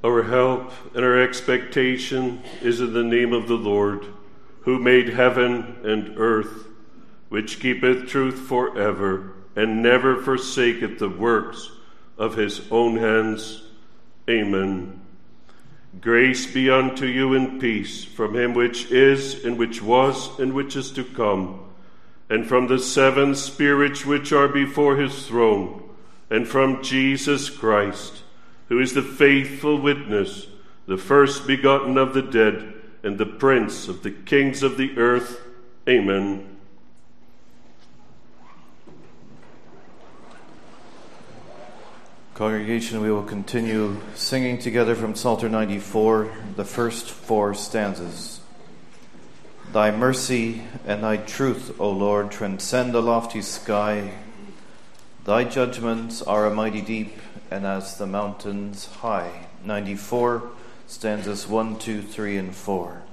Our help and our expectation is in the name of the Lord, who made heaven and earth, which keepeth truth forever, and never forsaketh the works of his own hands. Amen. Grace be unto you and peace from him which is, and which was, and which is to come, and from the seven spirits which are before his throne, and from Jesus Christ, who is the faithful witness, the first begotten of the dead, and the prince of the kings of the earth. Amen. Congregation, we will continue singing together from Psalter 94, the first four stanzas. Thy mercy and thy truth, O Lord, transcend the lofty sky. Thy judgments are a mighty deep, and as the mountains high. 94, stanzas 1, 2, 3, and 4.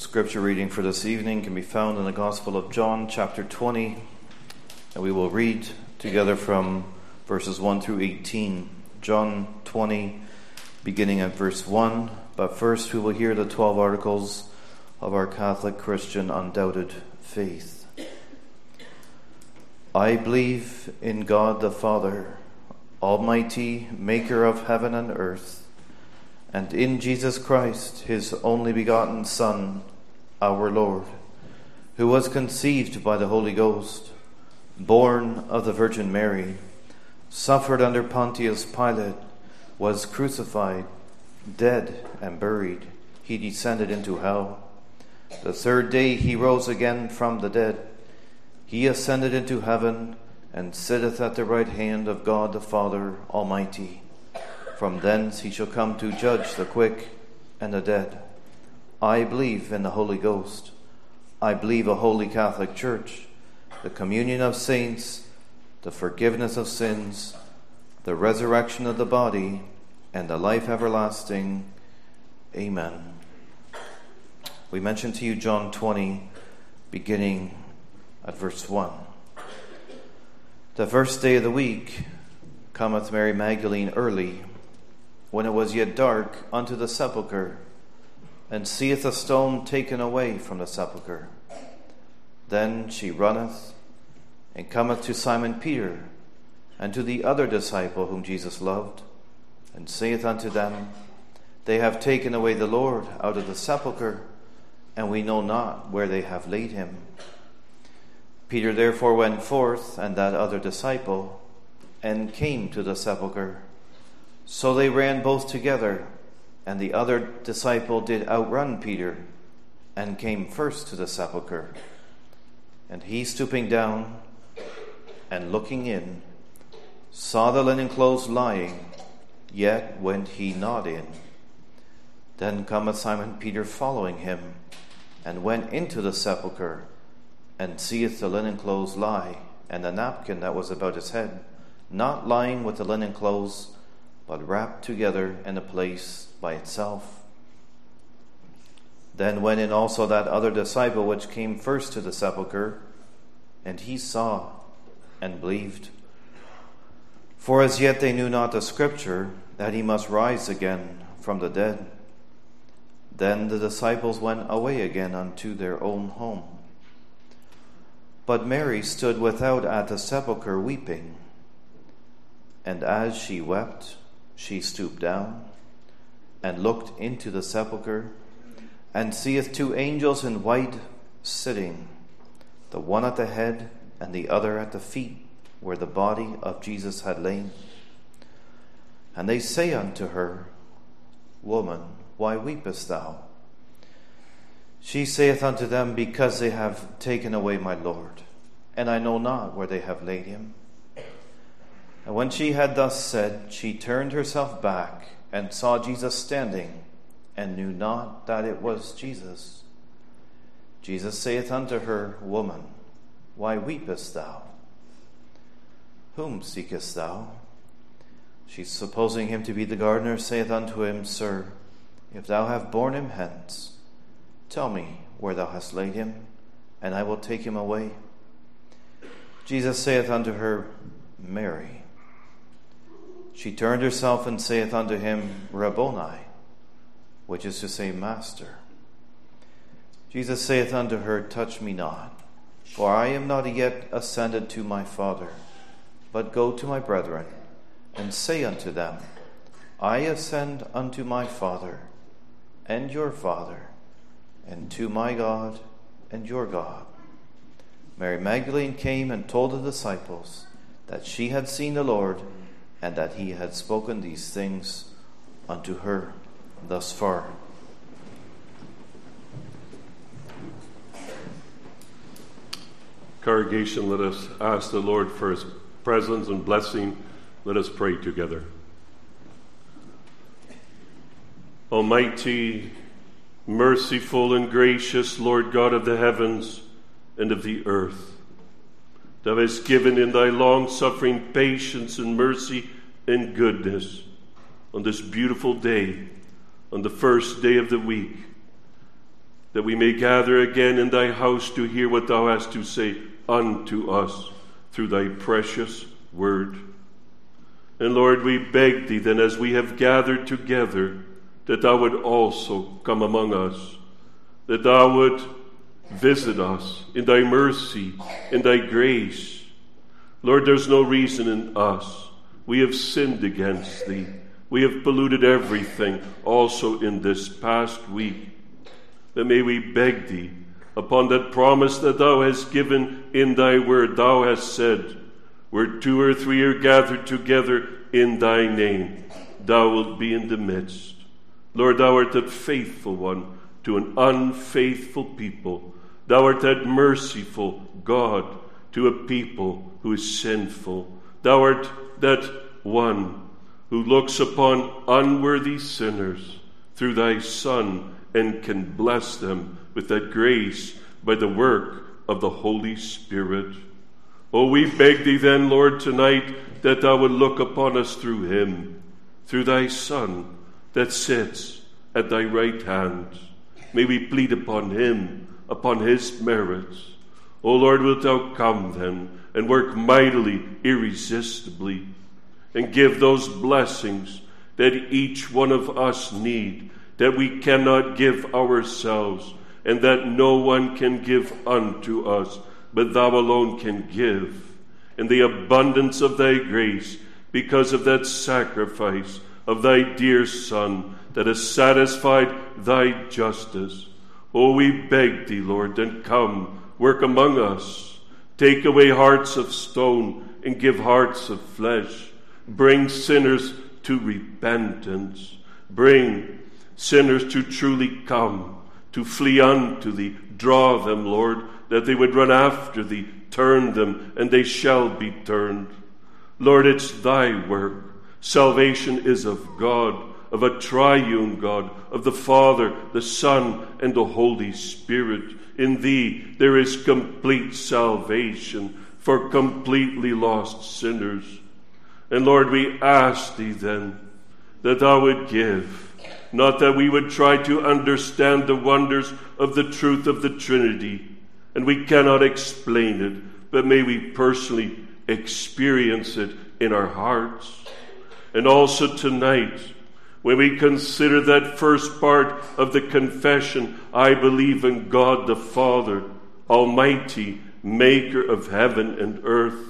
Scripture reading for this evening can be found in the Gospel of John, chapter 20, and we will read together from verses 1 through 18. John 20, beginning at verse 1, but first we will hear the 12 articles of our Catholic Christian undoubted faith. I believe in God the Father, Almighty, maker of heaven and earth, and in Jesus Christ, his only begotten Son, our Lord, who was conceived by the Holy Ghost, born of the Virgin Mary, suffered under Pontius Pilate, was crucified, dead and buried. He descended into hell. The third day he rose again from the dead. He ascended into heaven and sitteth at the right hand of God the Father Almighty. From thence he shall come to judge the quick and the dead. I believe in the Holy Ghost. I believe a holy Catholic Church, the communion of saints, the forgiveness of sins, the resurrection of the body, and the life everlasting. Amen. We mentioned to you John 20, beginning at verse 1. The first day of the week cometh Mary Magdalene early, when it was yet dark, unto the sepulchre, and seeth a stone taken away from the sepulchre. Then she runneth, and cometh to Simon Peter, and to the other disciple whom Jesus loved, and saith unto them, They have taken away the Lord out of the sepulchre, and we know not where they have laid him. Peter therefore went forth, and that other disciple, and came to the sepulchre. So they ran both together, and the other disciple did outrun Peter, and came first to the sepulchre. And he, stooping down and looking in, saw the linen clothes lying, yet went he not in. Then cometh Simon Peter following him, and went into the sepulchre, and seeth the linen clothes lie, and the napkin that was about his head, not lying with the linen clothes, but wrapped together in a place by itself. Then went in also that other disciple which came first to the sepulchre, and he saw and believed. For as yet they knew not the Scripture, that he must rise again from the dead. Then the disciples went away again unto their own home. But Mary stood without at the sepulchre weeping. And as she wept, she stooped down, and looked into the sepulchre, and seeth two angels in white sitting, the one at the head and the other at the feet, where the body of Jesus had lain. And they say unto her, Woman, why weepest thou? She saith unto them, Because they have taken away my Lord, and I know not where they have laid him. And when she had thus said, she turned herself back, and saw Jesus standing, and knew not that it was Jesus. Jesus saith unto her, Woman, why weepest thou? Whom seekest thou? She, supposing him to be the gardener, saith unto him, Sir, if thou have borne him hence, tell me where thou hast laid him, and I will take him away. Jesus saith unto her, Mary. She turned herself and saith unto him, Rabboni, which is to say, Master. Jesus saith unto her, Touch me not, for I am not yet ascended to my Father, but go to my brethren, and say unto them, I ascend unto my Father, and your Father, and to my God, and your God. Mary Magdalene came and told the disciples that she had seen the Lord, and that he had spoken these things unto her. Thus far. Congregation, let us ask the Lord for his presence and blessing. Let us pray together. Almighty, merciful and gracious Lord God of the heavens and of the earth, Thou hast given in thy long-suffering patience and mercy and goodness on this beautiful day, on the first day of the week, that we may gather again in thy house to hear what thou hast to say unto us through thy precious word. And Lord, we beg thee then, as we have gathered together, that thou would also come among us, that thou would visit us in thy mercy, in thy grace. Lord, there's no reason in us. We have sinned against thee. We have polluted everything also in this past week. But may we beg thee, upon that promise that thou hast given in thy word, thou hast said, where 2 or 3 are gathered together in thy name, thou wilt be in the midst. Lord, thou art that faithful one to an unfaithful people. Thou art that merciful God to a people who is sinful. Thou art that one who looks upon unworthy sinners through thy Son and can bless them with that grace by the work of the Holy Spirit. Oh, we beg thee then, Lord, tonight that thou would look upon us through him, through thy Son that sits at thy right hand. May we plead upon him, upon his merits. O Lord, wilt thou come then and work mightily, irresistibly, and give those blessings that each one of us need, that we cannot give ourselves, and that no one can give unto us, but thou alone can give, in the abundance of thy grace, because of that sacrifice of thy dear Son that has satisfied thy justice. Oh, we beg thee, Lord, then come, work among us. Take away hearts of stone and give hearts of flesh. Bring sinners to repentance. Bring sinners to truly come, to flee unto thee. Draw them, Lord, that they would run after thee. Turn them, and they shall be turned. Lord, it's thy work. Salvation is of God, of a triune God, of the Father, the Son, and the Holy Spirit. In thee there is complete salvation for completely lost sinners. And Lord, we ask thee then that thou would give, not that we would try to understand the wonders of the truth of the Trinity, and we cannot explain it, but may we personally experience it in our hearts. And also tonight, when we consider that first part of the confession, I believe in God the Father, Almighty, Maker of heaven and earth.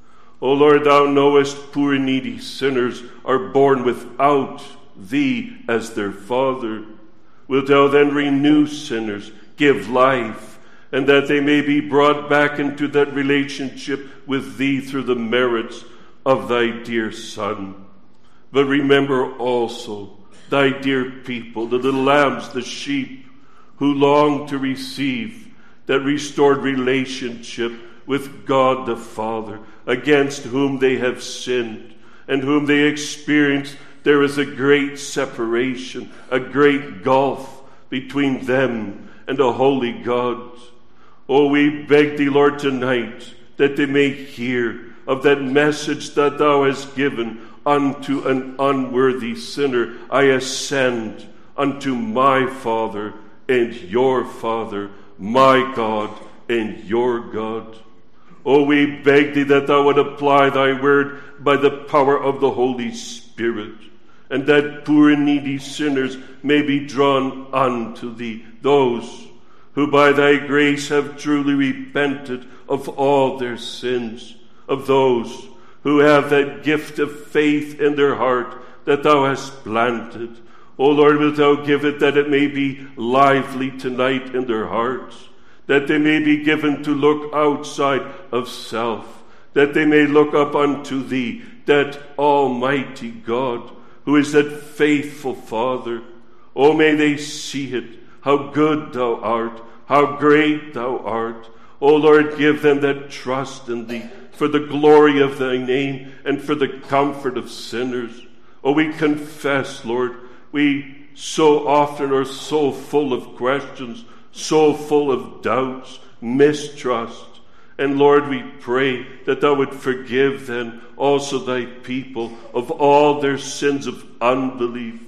O Lord, thou knowest poor needy sinners are born without thee as their Father. Wilt thou then renew sinners, give life, and that they may be brought back into that relationship with thee through the merits of thy dear Son. But remember also thy dear people, the little lambs, the sheep, who long to receive that restored relationship with God the Father, against whom they have sinned, and whom they experience there is a great separation, a great gulf between them and the holy God. Oh, we beg thee, Lord, tonight, that they may hear of that message that thou hast given unto an unworthy sinner. I ascend unto my Father and your Father, my God and your God. Oh, we beg thee that thou would apply thy word by the power of the Holy Spirit, and that poor and needy sinners may be drawn unto thee, those who by thy grace have truly repented of all their sins, of those who have that gift of faith in their heart that thou hast planted. O Lord, wilt thou give it that it may be lively tonight in their hearts, that they may be given to look outside of self, that they may look up unto thee, that Almighty God, who is that faithful Father. Oh, may they see it, how good thou art, how great thou art. O Lord, give them that trust in thee, for the glory of thy name and for the comfort of sinners. Oh, we confess, Lord, we so often are so full of questions, so full of doubts, mistrust. And Lord, we pray that thou would forgive then also thy people of all their sins of unbelief.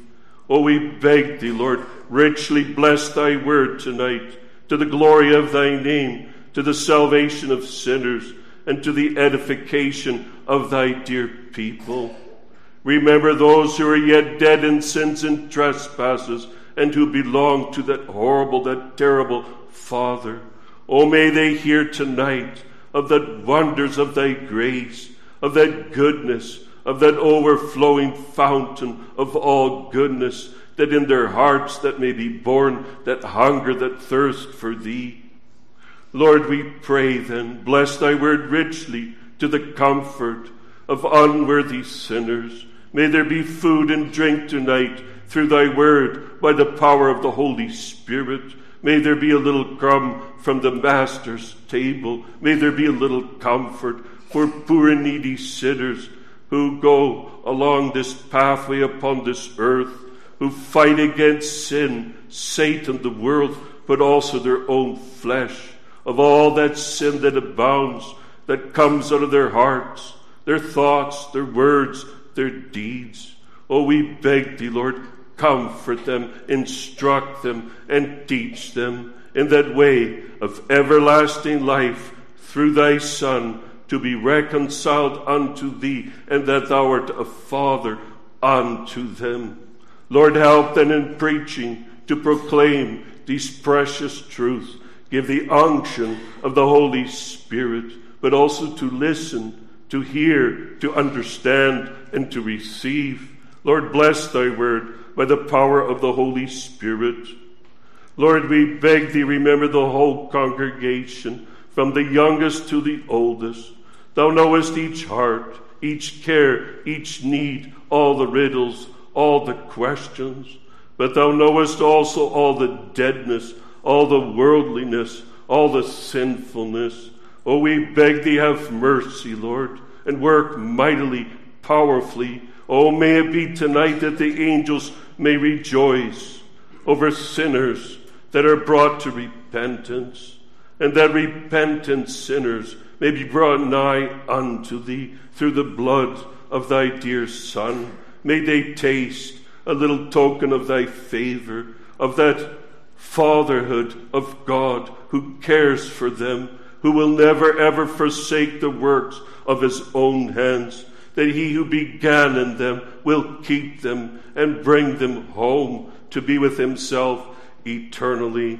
Oh, we beg thee, Lord, richly bless thy word tonight, to the glory of thy name, to the salvation of sinners, and to the edification of thy dear people. Remember those who are yet dead in sins and trespasses, and who belong to that horrible, that terrible Father. Oh, may they hear tonight of the wonders of thy grace, of that goodness, of that overflowing fountain of all goodness, that in their hearts that may be born that hunger, that thirst for thee. Lord, we pray then, bless thy word richly to the comfort of unworthy sinners. May there be food and drink tonight through thy word by the power of the Holy Spirit. May there be a little crumb from the Master's table. May there be a little comfort for poor and needy sinners who go along this pathway upon this earth, who fight against sin, Satan, the world, but also their own flesh, of all that sin that abounds, that comes out of their hearts, their thoughts, their words, their deeds. Oh, we beg thee, Lord, comfort them, instruct them, and teach them in that way of everlasting life through thy Son, to be reconciled unto thee, and that thou art a Father unto them. Lord, help them in preaching to proclaim these precious truths. Give the unction of the Holy Spirit, but also to listen, to hear, to understand, and to receive. Lord, bless thy word by the power of the Holy Spirit. Lord, we beg thee, remember the whole congregation, from the youngest to the oldest. Thou knowest each heart, each care, each need, all the riddles, all the questions. But thou knowest also all the deadness, all the worldliness, all the sinfulness. Oh, we beg thee, have mercy, Lord, and work mightily, powerfully. Oh, may it be tonight that the angels may rejoice over sinners that are brought to repentance, and that repentant sinners may be brought nigh unto thee through the blood of thy dear Son. May they taste a little token of thy favor, of that fatherhood of God who cares for them, who will never ever forsake the works of his own hands, that he who began in them will keep them and bring them home to be with himself eternally.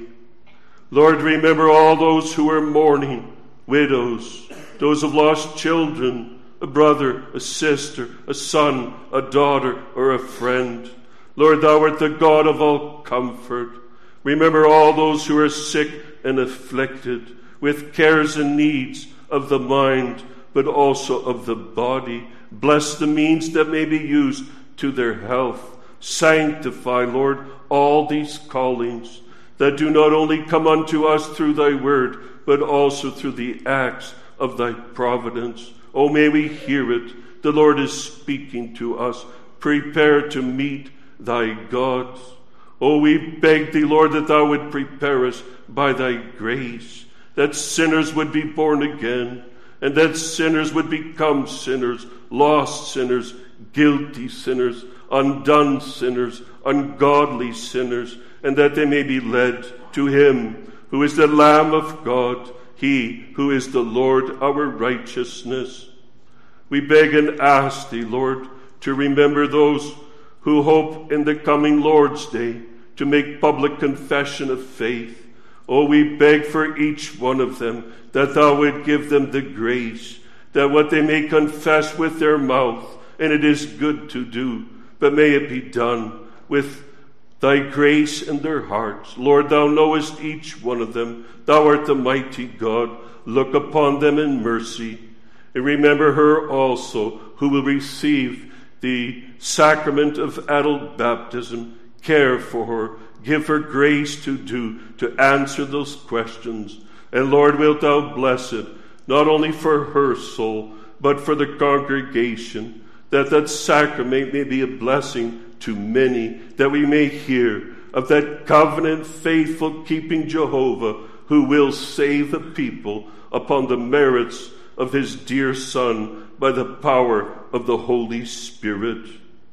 Lord, remember all those who are mourning, widows, those who have lost children, a brother, a sister, a son, a daughter, or a friend. Lord, thou art the God of all comfort. Remember all those who are sick and afflicted, with cares and needs of the mind, but also of the body. Bless the means that may be used to their health. Sanctify, Lord, all these callings that do not only come unto us through thy word, but also through the acts of thy providence. Oh, may we hear it. The Lord is speaking to us. Prepare to meet thy God. Oh, we beg thee, Lord, that thou would prepare us by thy grace, that sinners would be born again, and that sinners would become sinners, lost sinners, guilty sinners, undone sinners, ungodly sinners, and that they may be led to him who is the Lamb of God, he who is the Lord our righteousness. We beg and ask thee, Lord, to remember those who hope in the coming Lord's Day to make public confession of faith. Oh, we beg for each one of them that thou would give them the grace, that what they may confess with their mouth, and it is good to do, but may it be done with thy grace in their hearts. Lord, thou knowest each one of them. Thou art the mighty God. Look upon them in mercy. And remember her also who will receive the sacrament of adult baptism. Care for her. Give her grace to answer those questions. And Lord, wilt thou bless it, not only for her soul, but for the congregation, that that sacrament may be a blessing to many, that we may hear of that covenant faithful keeping Jehovah who will save the people upon the merits of his dear Son by the power of the Holy Spirit.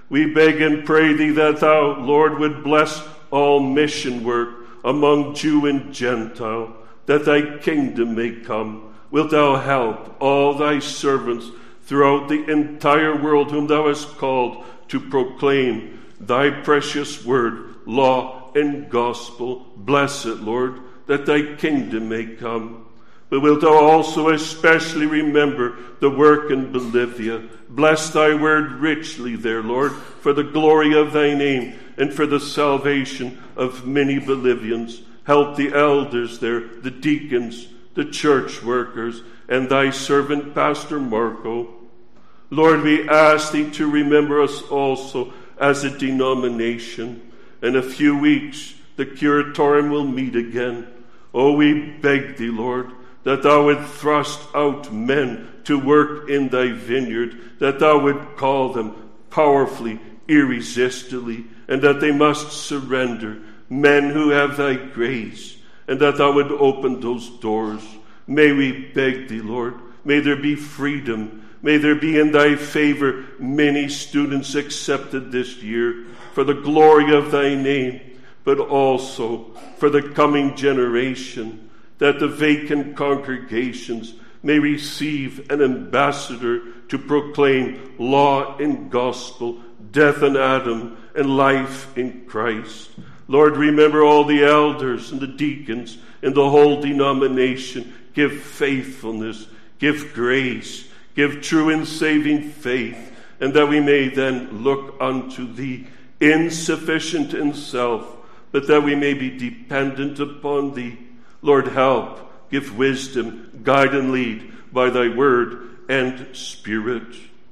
We beg and pray thee that thou, Lord, would bless all mission work among Jew and Gentile, that thy kingdom may come. Wilt thou help all thy servants throughout the entire world whom thou hast called to proclaim thy precious word, law, and gospel. Bless it, Lord, that thy kingdom may come. But wilt thou also especially remember the work in Bolivia? Bless thy word richly there, Lord, for the glory of thy name and for the salvation of many Bolivians. Help the elders there, the deacons, the church workers, and thy servant Pastor Marco. Lord, we ask thee to remember us also as a denomination. In a few weeks, the curatorium will meet again. Oh, we beg thee, Lord, that thou would thrust out men to work in thy vineyard, that thou would call them powerfully, irresistibly, and that they must surrender, men who have thy grace, and that thou would open those doors. May we beg thee, Lord, may there be freedom. May there be in thy favor many students accepted this year for the glory of thy name, but also for the coming generation, that the vacant congregations may receive an ambassador to proclaim law and gospel, death in Adam, and life in Christ. Lord, remember all the elders and the deacons in the whole denomination. Give faithfulness, give grace, give true and saving faith, and that we may then look unto thee, insufficient in self, but that we may be dependent upon thee. Lord, help, give wisdom, guide and lead by thy word and spirit.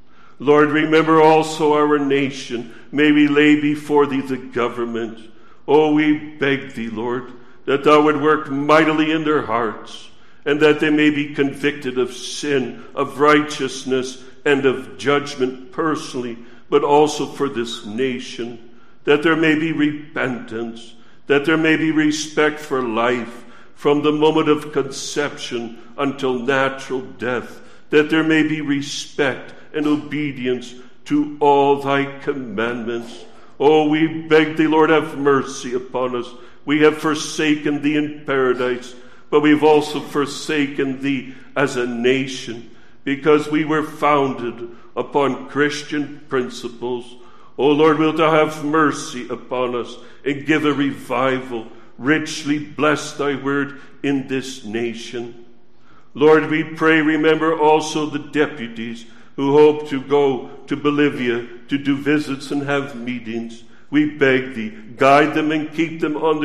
Lord, remember also our nation. May we lay before thee the government. Oh, we beg thee, Lord, that thou would work mightily in their hearts, and that they may be convicted of sin, of righteousness, and of judgment personally, but also for this nation, that there may be repentance, that there may be respect for life from the moment of conception until natural death, that there may be respect and obedience to all thy commandments. Oh, we beg thee, Lord, have mercy upon us. We have forsaken thee in paradise, but we've also forsaken thee as a nation, because we were founded upon Christian principles. O Lord, wilt thou have mercy upon us and give a revival. Richly bless thy word in this nation. Lord, we pray, remember also the deputies who hope to go to Bolivia to do visits and have meetings. We beg thee, guide them and keep them on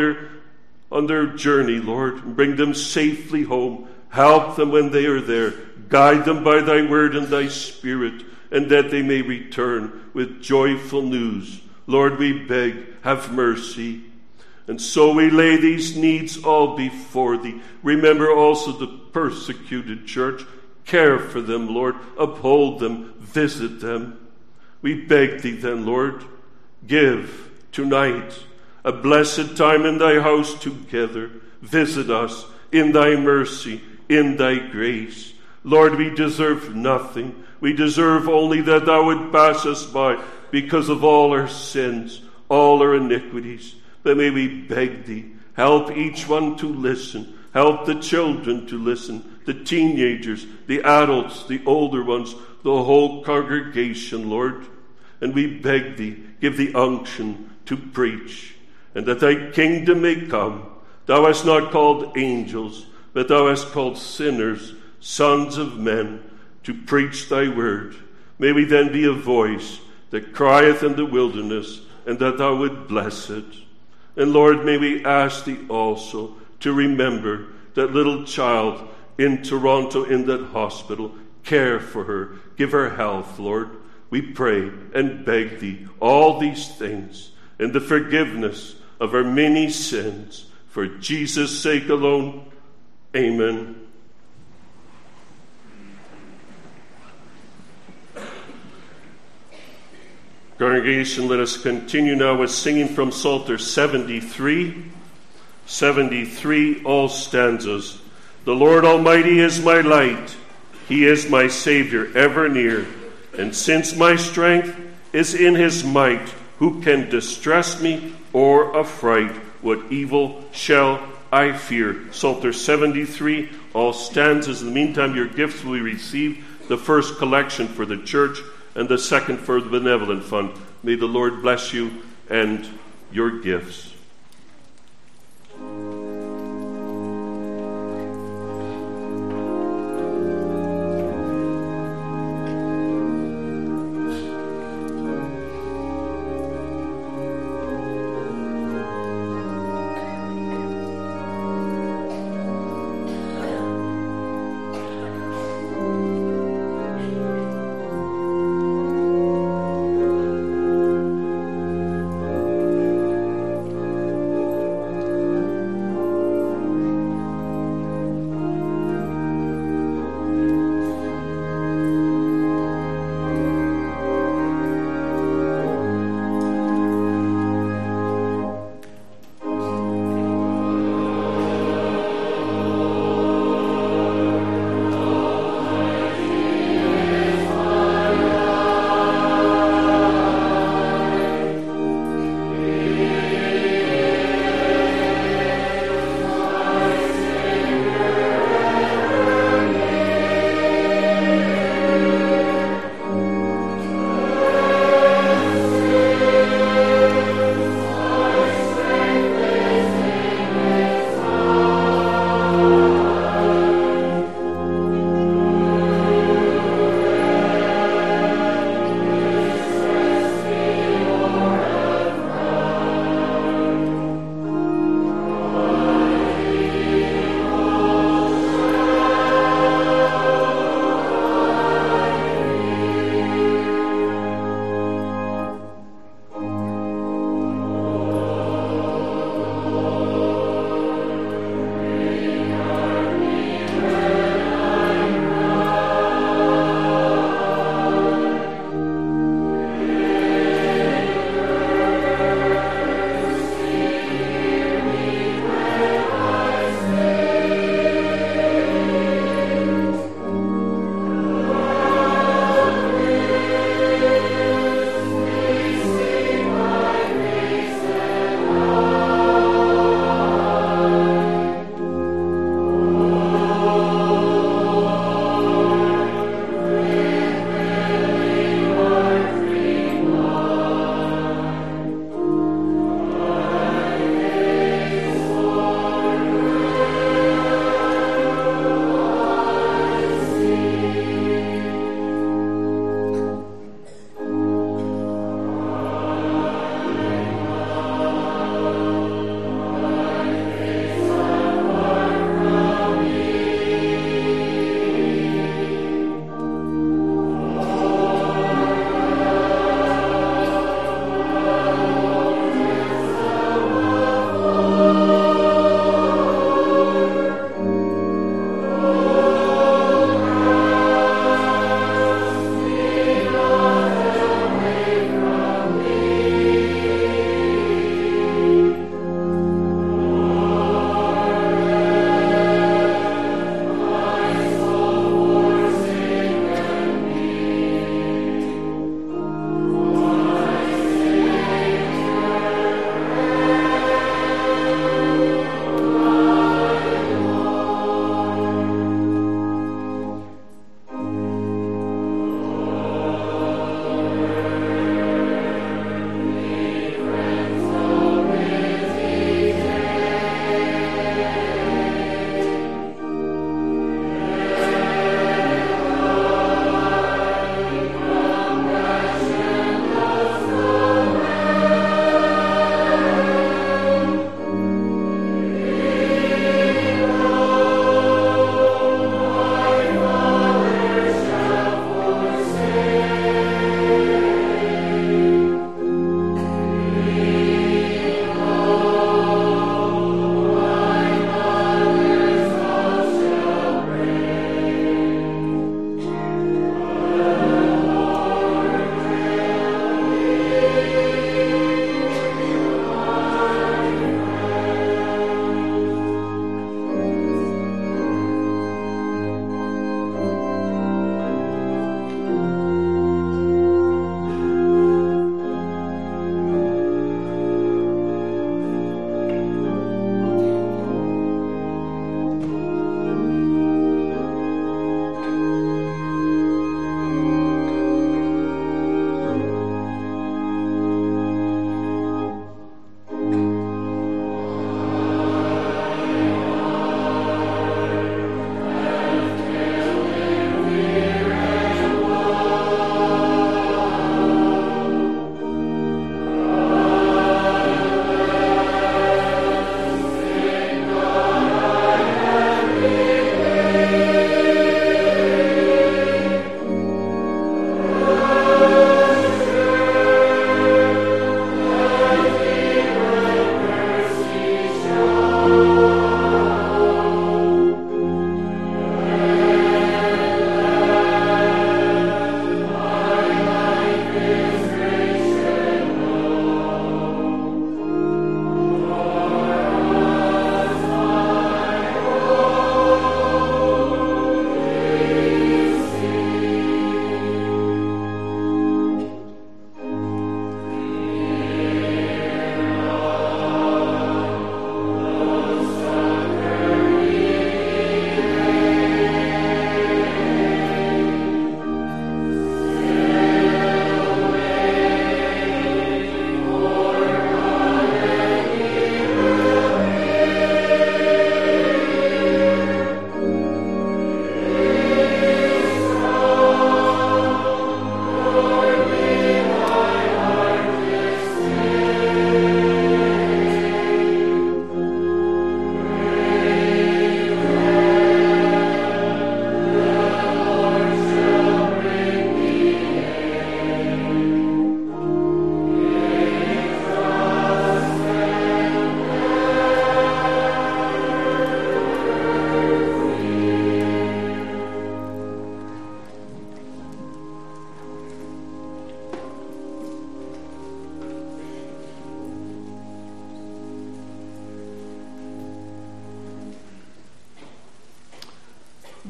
their journey, Lord, and bring them safely home. Help them when they are there. Guide them by thy word and thy spirit, and that they may return with joyful news. Lord, we beg, have mercy. And so we lay these needs all before thee. Remember also the persecuted church. Care for them, Lord. Uphold them. Visit them. We beg thee then, Lord, give tonight a blessed time in thy house together. Visit us in thy mercy, in thy grace. Lord, we deserve nothing. We deserve only that thou would pass us by because of all our sins, all our iniquities. But may we beg thee, help each one to listen. Help the children to listen, the teenagers, the adults, the older ones, the whole congregation, Lord. And we beg thee, give the unction to preach, and that thy kingdom may come. Thou hast not called angels, but thou hast called sinners, sons of men, to preach thy word. May we then be a voice that crieth in the wilderness, and that thou would bless it. And Lord, may we ask thee also to remember that little child in Toronto in that hospital. Care for her. Give her health, Lord. We pray and beg thee all these things in the forgiveness of our many sins. For Jesus' sake alone. Amen. Congregation, let us continue now with singing from Psalter 73. 73, all stanzas. The Lord Almighty is my light. He is my Savior, ever near. And since my strength is in his might. Who can distress me or affright? What evil shall I fear? Psalter 73, all stanzas. In the meantime, your gifts will be received. The first collection for the church and the second for the benevolent fund. May the Lord bless you and your gifts.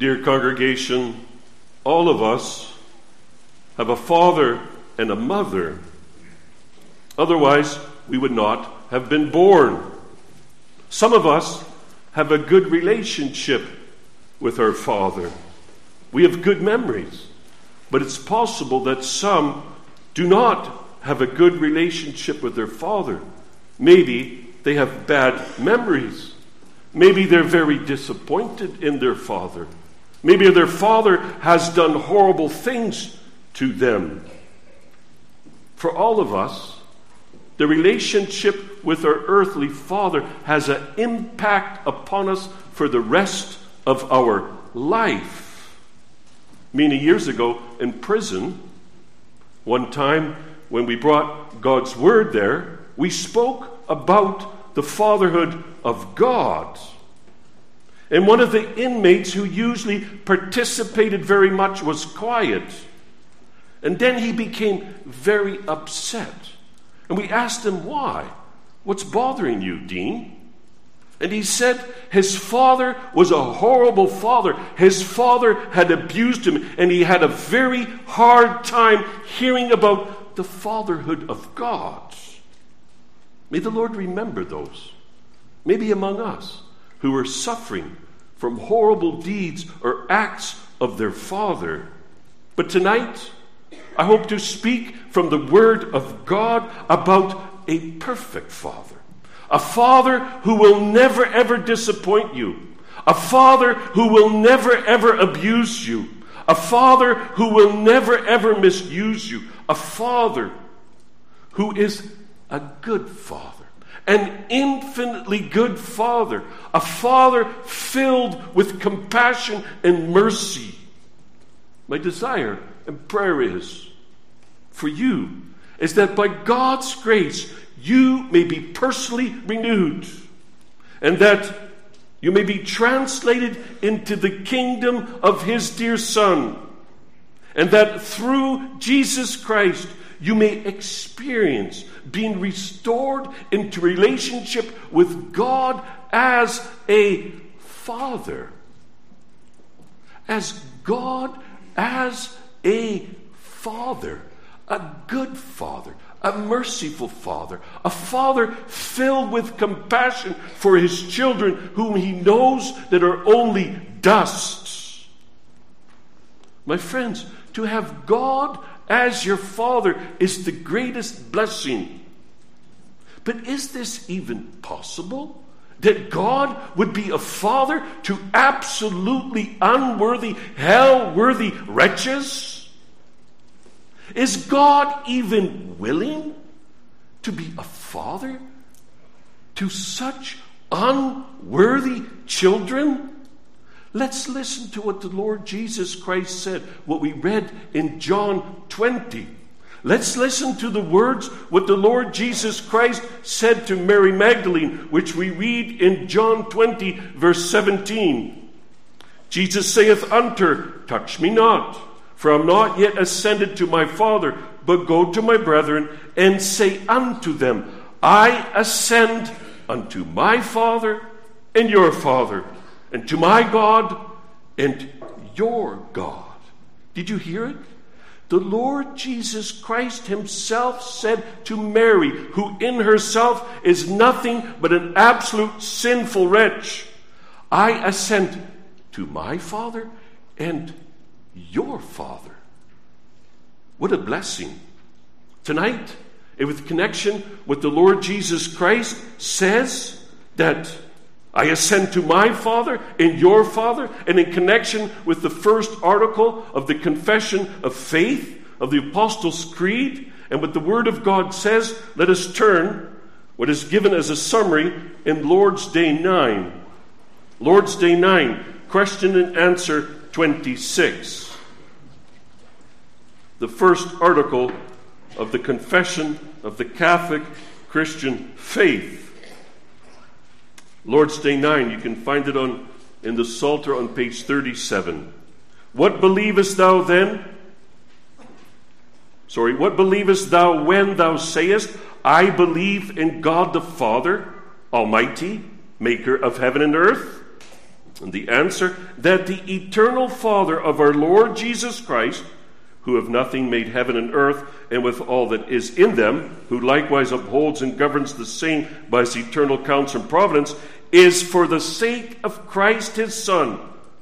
Dear congregation, all of us have a father and a mother. Otherwise, we would not have been born. Some of us have a good relationship with our father. We have good memories. But it's possible that some do not have a good relationship with their father. Maybe they have bad memories. Maybe they're very disappointed in their father. Maybe their father has done horrible things to them. For all of us, the relationship with our earthly father has an impact upon us for the rest of our life. Many years ago in prison, one time when we brought God's word there, we spoke about the fatherhood of God. And one of the inmates who usually participated very much was quiet. And then he became very upset. And we asked him why. What's bothering you, Dean? And he said his father was a horrible father. His father had abused him, and he had a very hard time hearing about the fatherhood of God. May the Lord remember those, maybe among us, who are suffering from horrible deeds or acts of their father. But tonight, I hope to speak from the Word of God about a perfect Father. A Father who will never ever disappoint you. A Father who will never ever abuse you. A Father who will never ever misuse you. A Father who is a good Father. An infinitely good Father. A Father filled with compassion and mercy. My desire and prayer is for you is that by God's grace you may be personally renewed, and that you may be translated into the kingdom of His dear Son, and that through Jesus Christ you may experience being restored into relationship with God as a Father. As God as a Father, a good Father, a merciful Father, a Father filled with compassion for His children whom He knows that are only dust. My friends, to have God as your Father is the greatest blessing. But is this even possible? That God would be a father to absolutely unworthy, hell-worthy wretches? Is God even willing to be a father to such unworthy children? Let's listen to what the Lord Jesus Christ said, what we read in John 20. Let's listen to the words, what the Lord Jesus Christ said to Mary Magdalene, which we read in John 20, verse 17. Jesus saith unto her, Touch me not, for I am not yet ascended to my Father, but go to my brethren, and say unto them, I ascend unto my Father and your Father, and to my God and your God. Did you hear it? The Lord Jesus Christ Himself said to Mary, who in herself is nothing but an absolute sinful wretch, I ascend to my Father and your Father. What a blessing. Tonight, with connection with the Lord Jesus Christ, says that I ascend to my Father and your Father, and in connection with the first article of the Confession of Faith of the Apostles' Creed, and what the Word of God says, let us turn what is given as a summary in Lord's Day 9. Lord's Day 9, question and answer 26. The first article of the Confession of the Catholic Christian Faith. Lord's Day 9, you can find it in the Psalter on page 37. What believest thou when thou sayest, I believe in God the Father, Almighty, maker of heaven and earth? And the answer, that the eternal Father of our Lord Jesus Christ, who of nothing made heaven and earth, and with all that is in them, who likewise upholds and governs the same by his eternal counsel and providence, is for the sake of Christ his Son,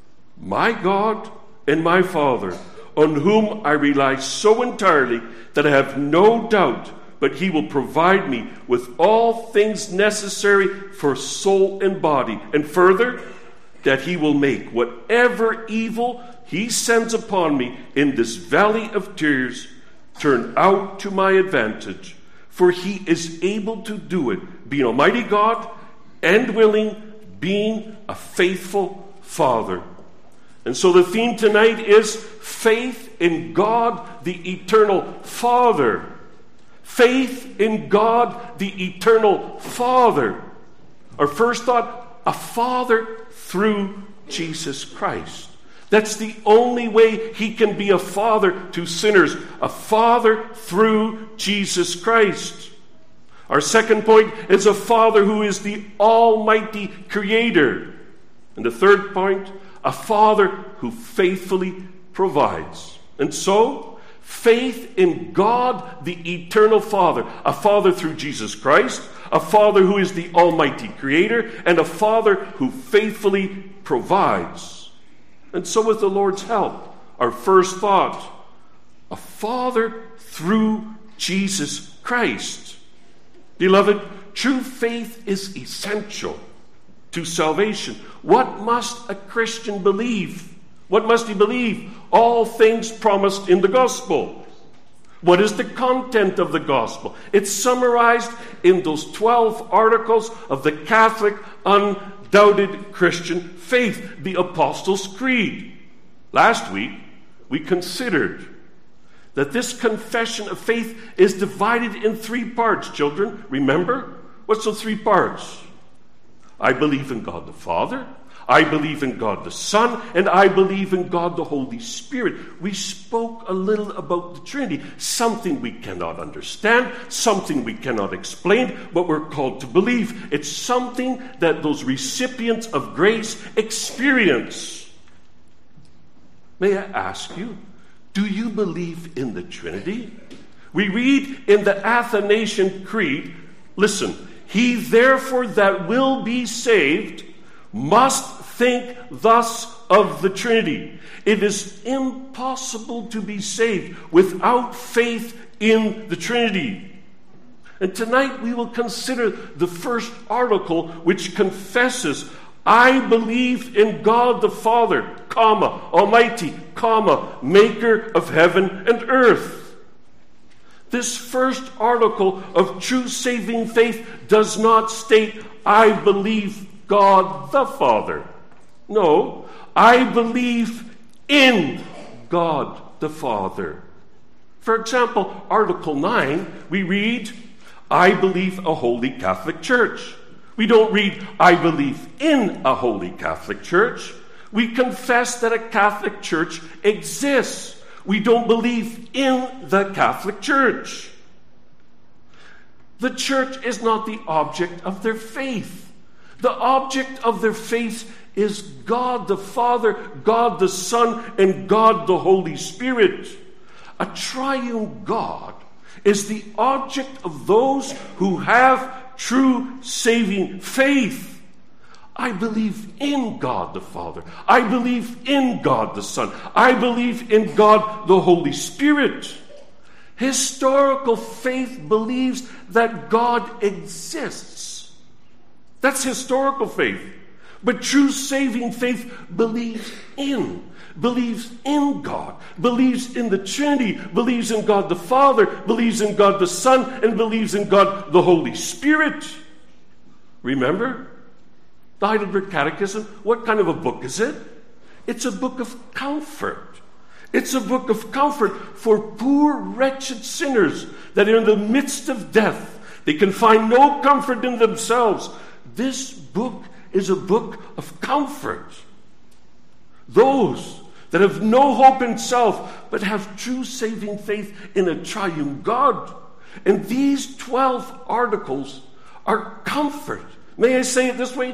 my God and my Father, on whom I rely so entirely that I have no doubt but he will provide me with all things necessary for soul and body. And further, that he will make whatever evil he sends upon me in this valley of tears turn out to my advantage. For he is able to do it, being Almighty God and willing, being a faithful Father. And so the theme tonight is faith in God, the eternal Father. Faith in God, the eternal Father. Our first thought, a Father through Jesus Christ. That's the only way he can be a father to sinners. A father through Jesus Christ. Our second point is a father who is the almighty creator. And the third point, a father who faithfully provides. And so, faith in God, the eternal Father, a Father through Jesus Christ, a Father who is the almighty creator, and a Father who faithfully provides. And so with the Lord's help, our first thought, a Father through Jesus Christ. Beloved, true faith is essential to salvation. What must a Christian believe? What must he believe? All things promised in the gospel. What is the content of the gospel? It's summarized in those 12 articles of the Catholic, undoubted Christian faith, the Apostles' Creed. Last week, we considered that this confession of faith is divided in 3 parts, children. Remember? What's the 3 parts? I believe in God the Father, I believe in God the Son, and I believe in God the Holy Spirit. We spoke a little about the Trinity, something we cannot understand, something we cannot explain, but we're called to believe. It's something that those recipients of grace experience. May I ask you, do you believe in the Trinity? We read in the Athanasian Creed, listen, he therefore that will be saved must think thus of the Trinity. It is impossible to be saved without faith in the Trinity. And tonight we will consider the first article, which confesses, I believe in God the Father, comma, Almighty, comma, maker of heaven and earth. This first article of true saving faith does not state, I believe God the Father. No, I believe in God the Father. For example, Article 9, we read, I believe a Holy Catholic Church. We don't read, I believe in a Holy Catholic Church. We confess that a Catholic Church exists. We don't believe in the Catholic Church. The Church is not the object of their faith. The object of their faith is God the Father, God the Son, and God the Holy Spirit. A triune God is the object of those who have true saving faith. I believe in God the Father. I believe in God the Son. I believe in God the Holy Spirit. Historical faith believes that God exists. That's historical faith. But true saving faith believes in God, believes in the Trinity, believes in God the Father, believes in God the Son, and believes in God the Holy Spirit. Remember the Heidelberg Catechism? What kind of a book is it? It's a book of comfort. It's a book of comfort for poor, wretched sinners that are in the midst of death. They can find no comfort in themselves. This book is a book of comfort. Those that have no hope in self, but have true saving faith in a triune God. And these 12 articles are comfort. May I say it this way?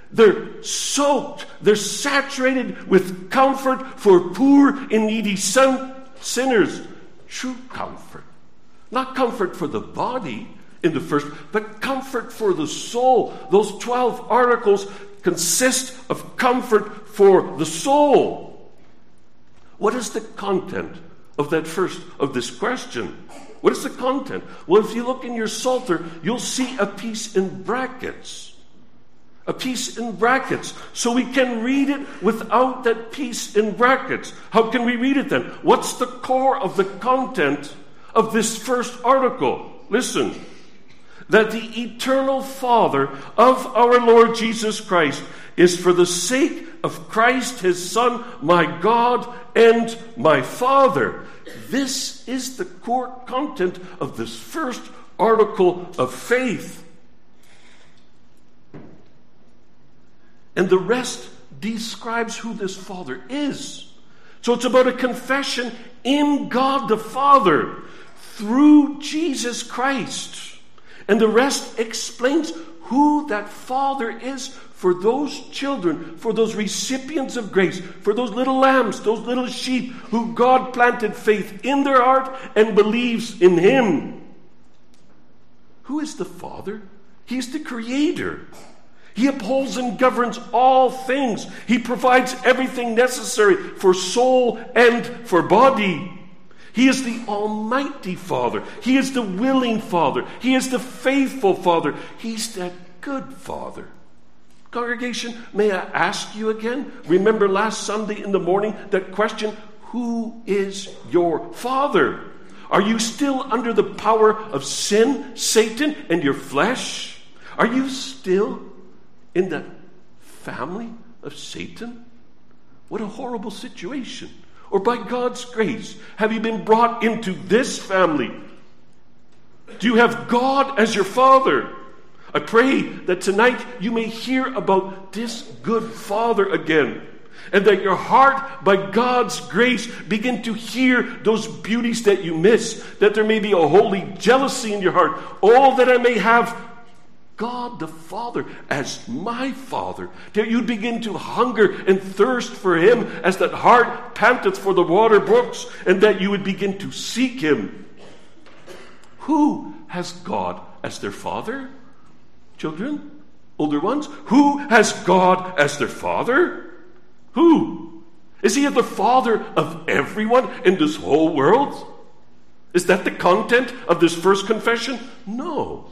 They're soaked. They're saturated with comfort for poor and needy sinners. True comfort. Not comfort for the body in the first, but comfort for the soul. Those 12 articles consist of comfort for the soul. What is the content of this question? What is the content? Well, if you look in your Psalter, you'll see a piece in brackets. A piece in brackets. So we can read it without that piece in brackets. How can we read it then? What's the core of the content of this first article? Listen. That the eternal Father of our Lord Jesus Christ is for the sake of Christ his Son, my God and my Father. This is the core content of this first article of faith. And the rest describes who this Father is. So it's about a confession in God the Father through Jesus Christ. And the rest explains who that Father is for those children, for those recipients of grace, for those little lambs, those little sheep who God planted faith in their heart and believes in Him. Who is the Father? He's the Creator. He upholds and governs all things. He provides everything necessary for soul and for body. He is the Almighty Father. He is the willing Father. He is the faithful Father. He's that good Father. Congregation, may I ask you again? Remember last Sunday in the morning that question, who is your Father? Are you still under the power of sin, Satan, and your flesh? Are you still in the family of Satan? What a horrible situation. Or by God's grace, have you been brought into this family? Do you have God as your Father? I pray that tonight you may hear about this good Father again, and that your heart, by God's grace, begin to hear those beauties that you miss, that there may be a holy jealousy in your heart. Oh, that I may have God the Father as my Father, that you'd begin to hunger and thirst for Him as that heart panteth for the water brooks, and that you would begin to seek Him. Who has God as their Father? Children? Older ones? Who has God as their Father? Who? Is He the Father of everyone in this whole world? Is that the content of this first confession? No.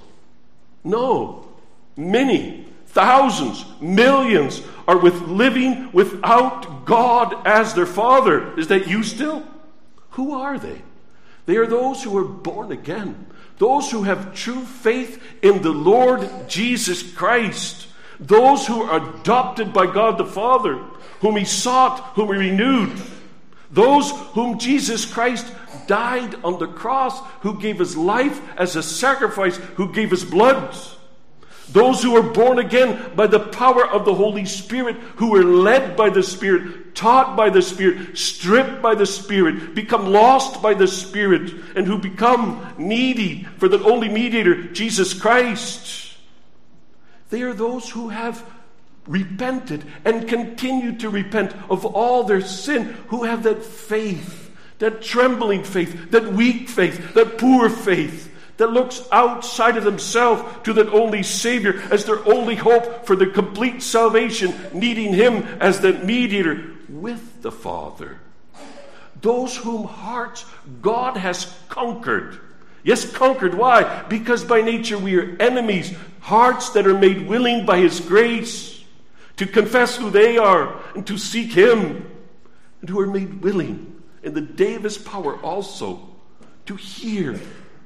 No. Many, thousands, millions are living without God as their Father. Is that you still? Who are they? They are those who are born again. Those who have true faith in the Lord Jesus Christ. Those who are adopted by God the Father, whom He sought, whom He renewed. Those whom Jesus Christ died on the cross, who gave His life as a sacrifice, who gave His blood. Those who are born again by the power of the Holy Spirit, who are led by the Spirit, taught by the Spirit, stripped by the Spirit, become lost by the Spirit, and who become needy for the only mediator, Jesus Christ. They are those who have repented and continue to repent of all their sin, who have that faith, that trembling faith, that weak faith, that poor faith, that looks outside of themselves to that only Savior as their only hope for the complete salvation, needing Him as the mediator with the Father. Those whom hearts God has conquered. Yes, conquered. Why? Because by nature we are enemies. Hearts that are made willing by His grace to confess who they are and to seek Him. And who are made willing in the day of His power also to hear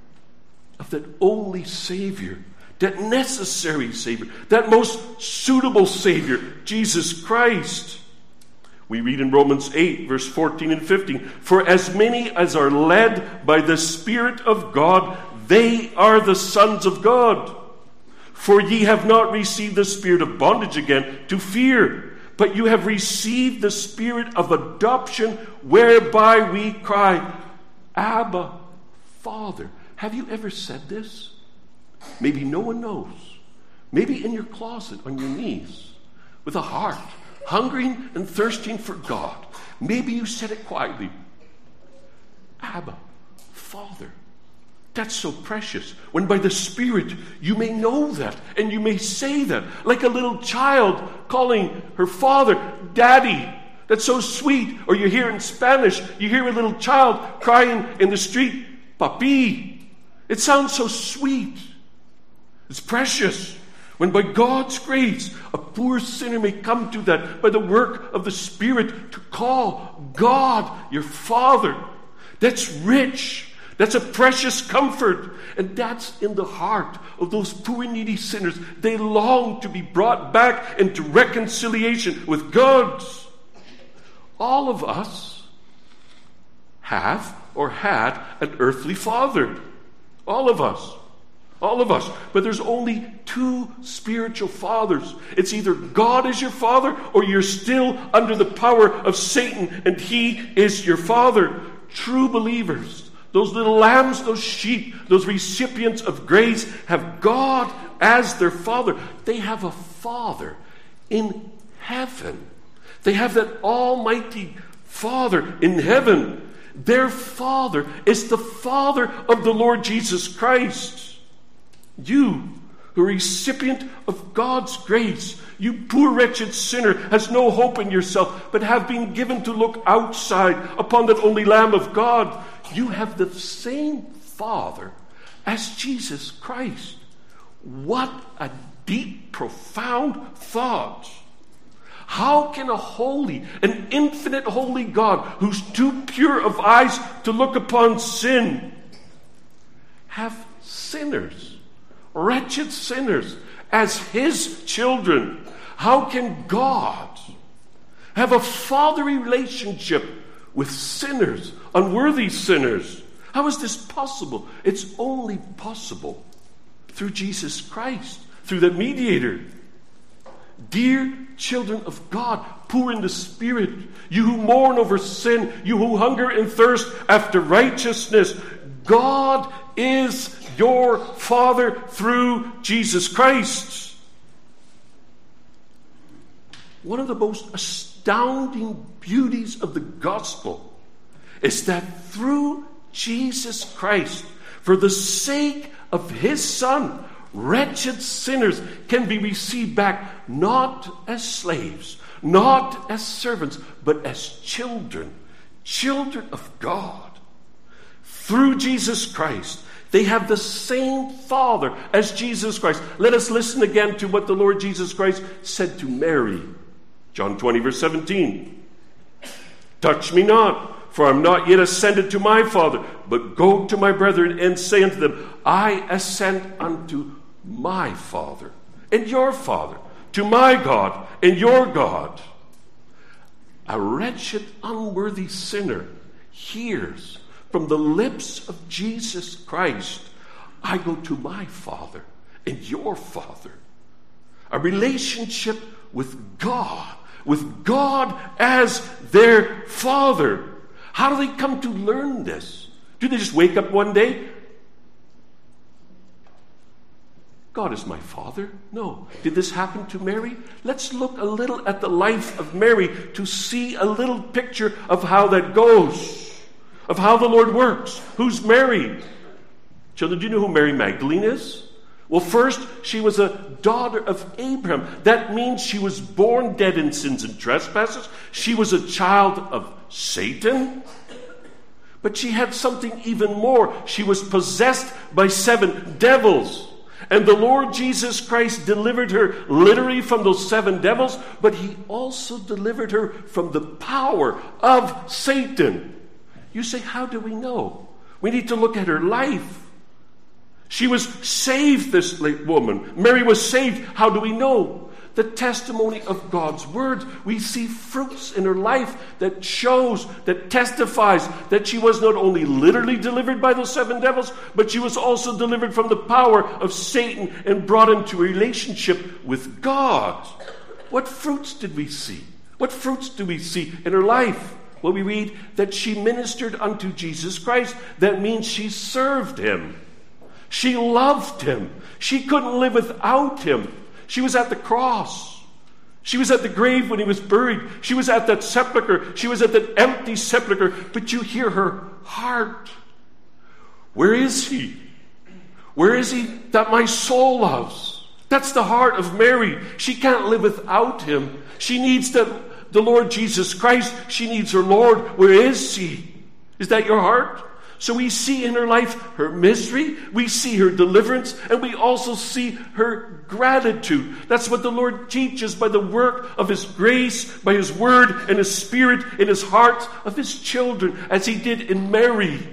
of that only Savior, that necessary Savior, that most suitable Savior, Jesus Christ. We read in Romans 8, verse 14 and 15, "For as many as are led by the Spirit of God, they are the sons of God. For ye have not received the spirit of bondage again to fear, but you have received the Spirit of adoption, whereby we cry, Abba, Father." Have you ever said this? Maybe no one knows. Maybe in your closet, on your knees. with a heart, hungering and thirsting for God. Maybe you said it quietly. Abba, Father. That's so precious. When by the Spirit you may know that and you may say that, like a little child calling her father, Daddy. That's so sweet. Or you hear in Spanish, you hear a little child crying in the street, Papi. It sounds so sweet. It's precious. When by God's grace, a poor sinner may come to that by the work of the Spirit to call God your Father. That's rich. That's a precious comfort. And that's in the heart of those poor needy sinners. They long to be brought back into reconciliation with God. All of us have or had an earthly father. All of us. All of us. But there's only two spiritual fathers. It's either God is your father or you're still under the power of Satan and he is your father. True believers, those little lambs, those sheep, those recipients of grace have God as their father. They have a father in heaven. They have that almighty Father in heaven. Their Father is the Father of the Lord Jesus Christ. You, who are recipient of God's grace, you poor wretched sinner, has no hope in yourself, but have been given to look outside upon that only Lamb of God. You have the same Father as Jesus Christ. What a deep, profound thought. How can a holy, an infinite holy God, who's too pure of eyes to look upon sin, have sinners, wretched sinners, as his children? How can God have a fatherly relationship with sinners, unworthy sinners? How is this possible? It's only possible through Jesus Christ, through the mediator. Dear children of God, poor in the Spirit, you who mourn over sin, you who hunger and thirst after righteousness, God is your Father through Jesus Christ. One of the most astounding beauties of the gospel is that through Jesus Christ, for the sake of his Son, wretched sinners can be received back not as slaves, not as servants, but as children, children of God. Through Jesus Christ, they have the same Father as Jesus Christ. Let us listen again to what the Lord Jesus Christ said to Mary. John 20, verse 17. Touch me not, for I am not yet ascended to my Father, but go to my brethren and say unto them, I ascend unto my Father and your Father, to my God and your God. A wretched, unworthy sinner hears from the lips of Jesus Christ, I go to my Father and your Father. A relationship with God as their Father. How do they come to learn this? Do they just wake up one day? God is my Father? No. Did this happen to Mary? Let's look a little at the life of Mary to see a little picture of how that goes, of how the Lord works. Who's Mary? Children, do you know who Mary Magdalene is? Well, first, she was a daughter of Abraham. That means she was born dead in sins and trespasses. She was a child of Satan. But she had something even more. She was possessed by 7 devils. And the Lord Jesus Christ delivered her literally from those 7 devils, but he also delivered her from the power of Satan. You say, how do we know? We need to look at her life. She was saved, this woman. Mary was saved. How do we know? The testimony of God's word. We see fruits in her life that shows, that testifies that she was not only literally delivered by those 7 devils, but she was also delivered from the power of Satan and brought into a relationship with God. What fruits did we see? What fruits do we see in her life? Well, we read that she ministered unto Jesus Christ. That means she served him. She loved him. She couldn't live without him. She was at the cross. She was at the grave when he was buried. She was at that sepulcher. She was at that empty sepulcher. But you hear her heart. Where is he? Where is he that my soul loves? That's the heart of Mary. She can't live without him. She needs the Lord Jesus Christ. She needs her Lord. Where is he? Is that your heart? So we see in her life her misery, we see her deliverance, and we also see her gratitude. That's what the Lord teaches by the work of his grace, by his word and his spirit in his heart of his children, as he did in Mary.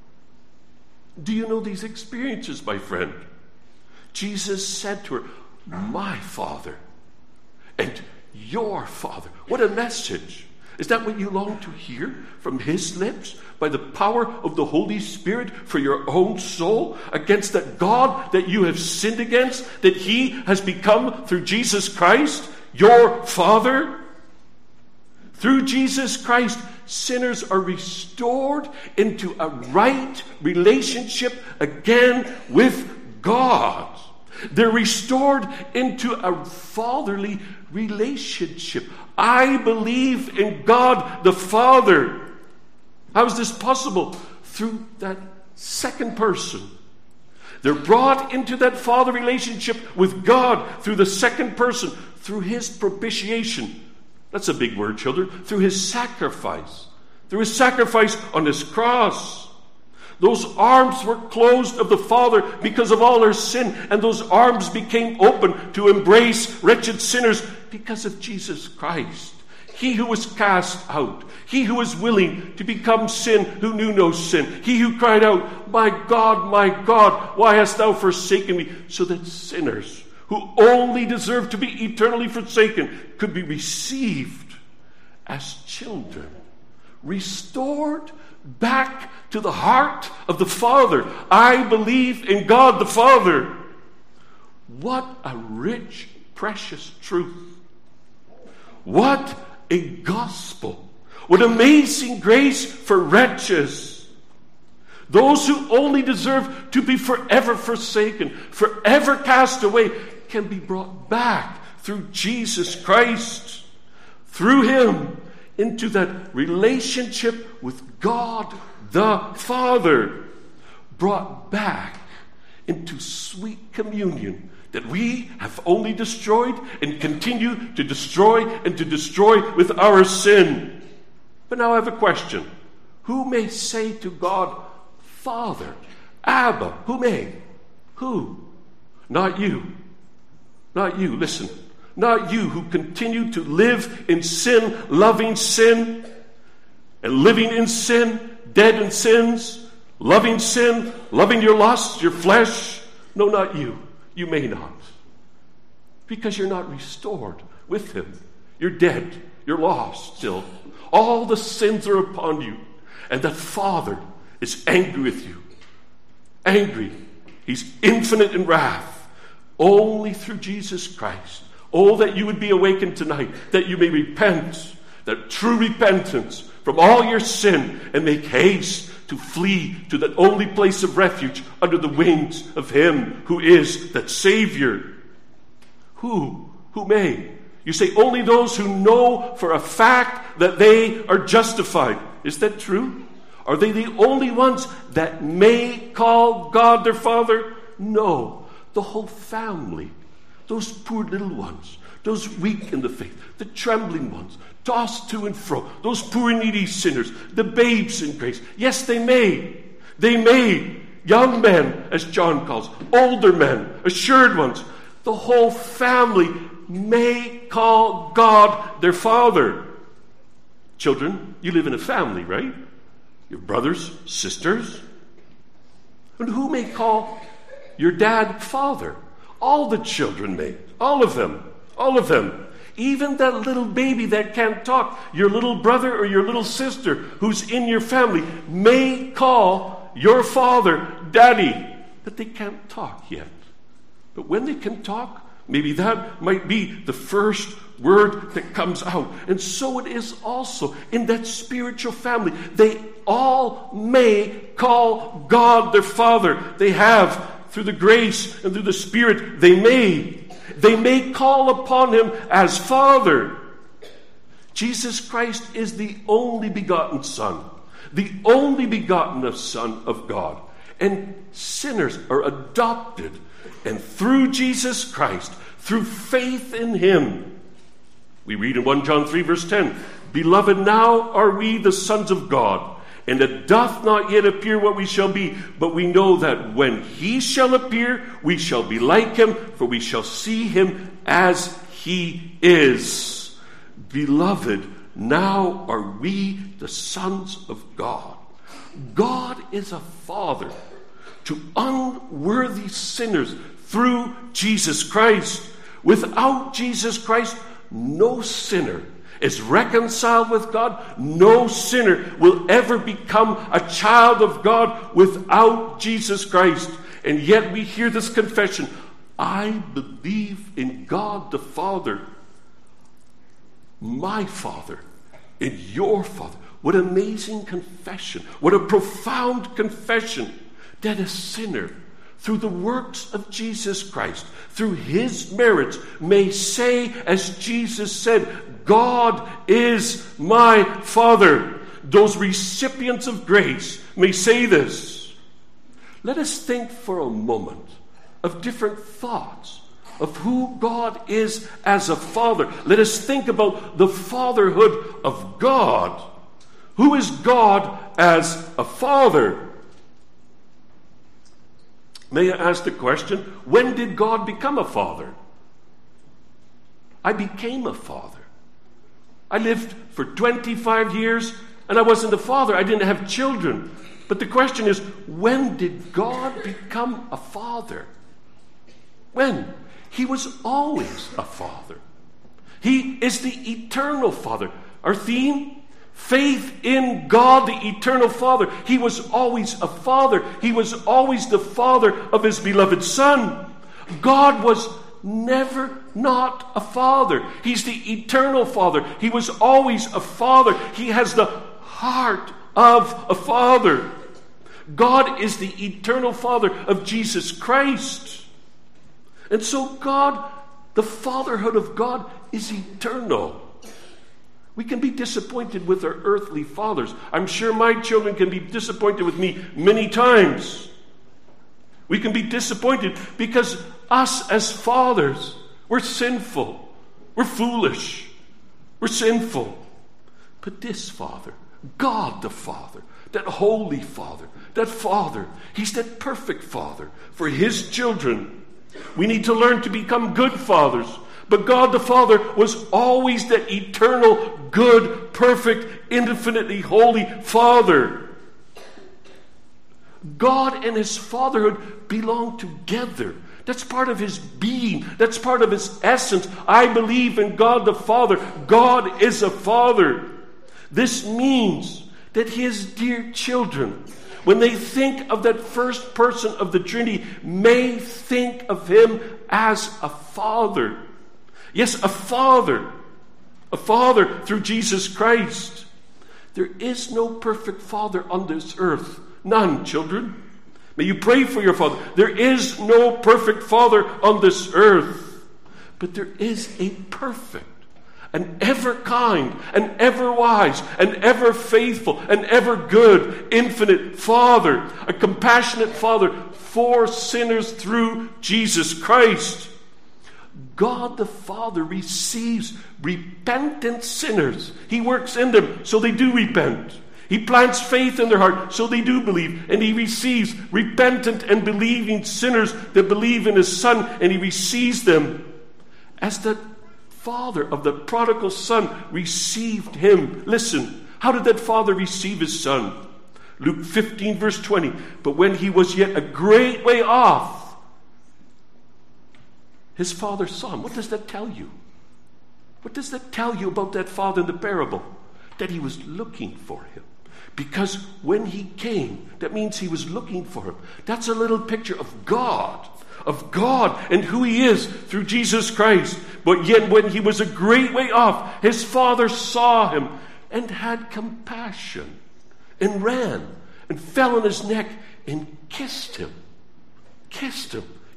Do you know these experiences, my friend? Jesus said to her, my Father and your Father. What a message. Is that what you long to hear from his lips? By the power of the Holy Spirit for your own soul against that God that you have sinned against, that he has become through Jesus Christ, your Father? Through Jesus Christ, sinners are restored into a right relationship again with God. They're restored into a fatherly relationship. I believe in God the Father. How is this possible? Through that second person. They're brought into that father relationship with God through the second person, through his propitiation. That's a big word, children. Through his sacrifice. Through his sacrifice on his cross. Those arms were closed of the Father because of all our sin, and those arms became open to embrace wretched sinners because of Jesus Christ. He who was cast out, he who was willing to become sin who knew no sin, he who cried out, my God, why hast thou forsaken me? So that sinners who only deserve to be eternally forsaken could be received as children, restored back to the heart of the Father. I believe in God the Father. What a rich, precious truth. What a gospel. What amazing grace for wretches. Those who only deserve to be forever forsaken, forever cast away, can be brought back through Jesus Christ. Through him into that relationship with God the Father, brought back into sweet communion that we have only destroyed and continue to destroy and to destroy with our sin. But now I have a question. Who may say to God, Father, Abba? Who may? Who? Not you. Not you. Listen. Not you who continue to live in sin, loving sin, and living in sin, dead in sins, loving sin, loving your lusts, your flesh. No, not you. You may not. Because you're not restored with him. You're dead. You're lost still. All the sins are upon you. And that Father is angry with you. Angry. He's infinite in wrath. Only through Jesus Christ. Oh, that you would be awakened tonight, that you may repent, that true repentance from all your sin, and make haste to flee to that only place of refuge under the wings of him who is that Savior. Who may? You say only those who know for a fact that they are justified. Is that true? Are they the only ones that may call God their Father? No, the whole family. Those poor little ones, those weak in the faith, the trembling ones, tossed to and fro, those poor needy sinners, the babes in grace. Yes, they may. They may. Young men, as John calls, older men, assured ones. The whole family may call God their Father. Children, you live in a family, right? Your brothers, sisters. And who may call your dad Father? All the children may. All of them. All of them. Even that little baby that can't talk, your little brother or your little sister who's in your family may call your father Daddy, but they can't talk yet. But when they can talk, maybe that might be the first word that comes out. And so it is also in that spiritual family. They all may call God their Father. They have, through the grace and through the Spirit, they may. they may call upon him as Father. Jesus Christ is the only begotten Son, the only begotten Son of God. And sinners are adopted, and through Jesus Christ, through faith in him. We read in 1 John 3 verse 10, Beloved, now are we the sons of God, and it doth not yet appear what we shall be, but we know that when he shall appear, we shall be like him, for we shall see him as he is. Beloved, now are we the sons of God. God is a Father to unworthy sinners through Jesus Christ. Without Jesus Christ, no sinner is reconciled with God. No sinner will ever become a child of God without Jesus Christ. And yet we hear this confession, I believe in God the Father, my Father, and your Father. What amazing confession. What a profound confession that a sinner, through the works of Jesus Christ, through his merits, may say, as Jesus said, God is my Father. Those recipients of grace may say this. Let us think for a moment of different thoughts of who God is as a Father. Let us think about the fatherhood of God. Who is God as a Father? May I ask the question, when did God become a father? I became a father. I lived for 25 years and I wasn't a father. I didn't have children. But the question is, when did God become a father? When? He was always a father. He is the eternal Father. Our theme? Faith in God, the eternal Father. He was always a Father. He was always the Father of his beloved Son. God was never not a Father. He's the eternal Father. He was always a Father. He has the heart of a Father. God is the eternal Father of Jesus Christ. And so God, the fatherhood of God, is eternal. We can be disappointed with our earthly fathers. I'm sure my children can be disappointed with me many times. We can be disappointed because us as fathers, we're sinful. We're foolish. We're sinful. But this Father, God the Father, that holy Father, that Father, he's that perfect Father for his children. We need to learn to become good fathers. But God the Father was always that eternal, good, perfect, infinitely holy Father. God and his fatherhood belong together. That's part of his being. That's part of his essence. I believe in God the Father. God is a Father. This means that his dear children, when they think of that first person of the Trinity, may think of him as a Father. Yes, a Father through Jesus Christ. There is no perfect father on this earth. None, children. May you pray for your father. There is no perfect father on this earth. But there is a perfect, an ever kind, an ever wise, an ever faithful, an ever good, infinite Father, a compassionate Father for sinners through Jesus Christ. God the Father receives repentant sinners. He works in them so they do repent. He plants faith in their heart so they do believe. And he receives repentant and believing sinners that believe in his Son, and he receives them as the Father of the prodigal son received him. Listen, how did that father receive his son? Luke 15 verse 20. But when he was yet a great way off, his father saw him. What does that tell you? What does that tell you about that father in the parable? That he was looking for him. Because when he came, that means he was looking for him. That's a little picture of God and who he is through Jesus Christ. But yet when he was a great way off, his father saw him and had compassion and ran and fell on his neck and kissed him. Kissed him.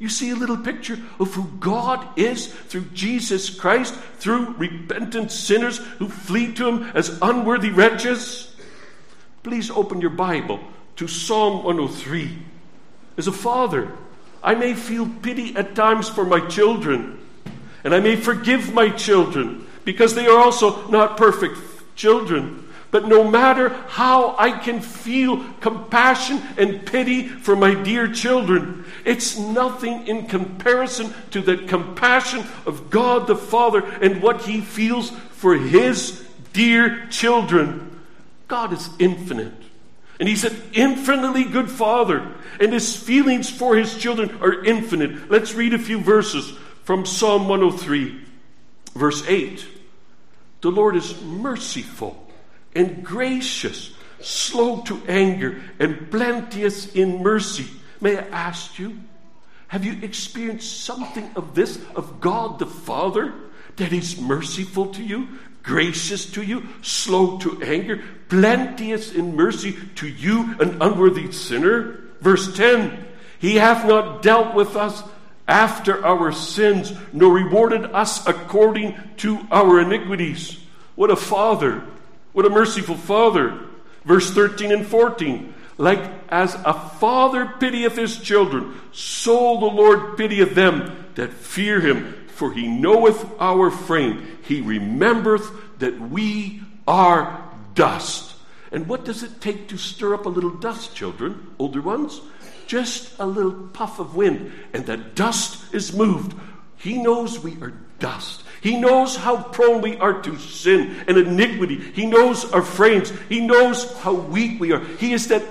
You see a little picture of who God is through Jesus Christ, through repentant sinners who flee to him as unworthy wretches? Please open your Bible to Psalm 103. As a father, I may feel pity at times for my children, and I may forgive my children because they are also not perfect children. But no matter how I can feel compassion and pity for my dear children, it's nothing in comparison to the compassion of God the Father and what he feels for his dear children. God is infinite, and he's an infinitely good Father, and his feelings for his children are infinite. Let's read a few verses from Psalm 103, verse 8. The Lord is merciful and gracious, slow to anger, and plenteous in mercy. May I ask you, have you experienced something of this, of God the Father, that he's merciful to you, gracious to you, slow to anger, plenteous in mercy to you, an unworthy sinner? Verse 10, he hath not dealt with us after our sins, nor rewarded us according to our iniquities. What a Father! What a merciful Father. Verse 13 and 14. Like as a father pitieth his children, so the Lord pitieth them that fear him. For he knoweth our frame. He remembereth that we are dust. And what does it take to stir up a little dust, children, older ones? Just a little puff of wind, and the dust is moved. He knows we are dust. He knows how prone we are to sin and iniquity. He knows our frames. He knows how weak we are. He is that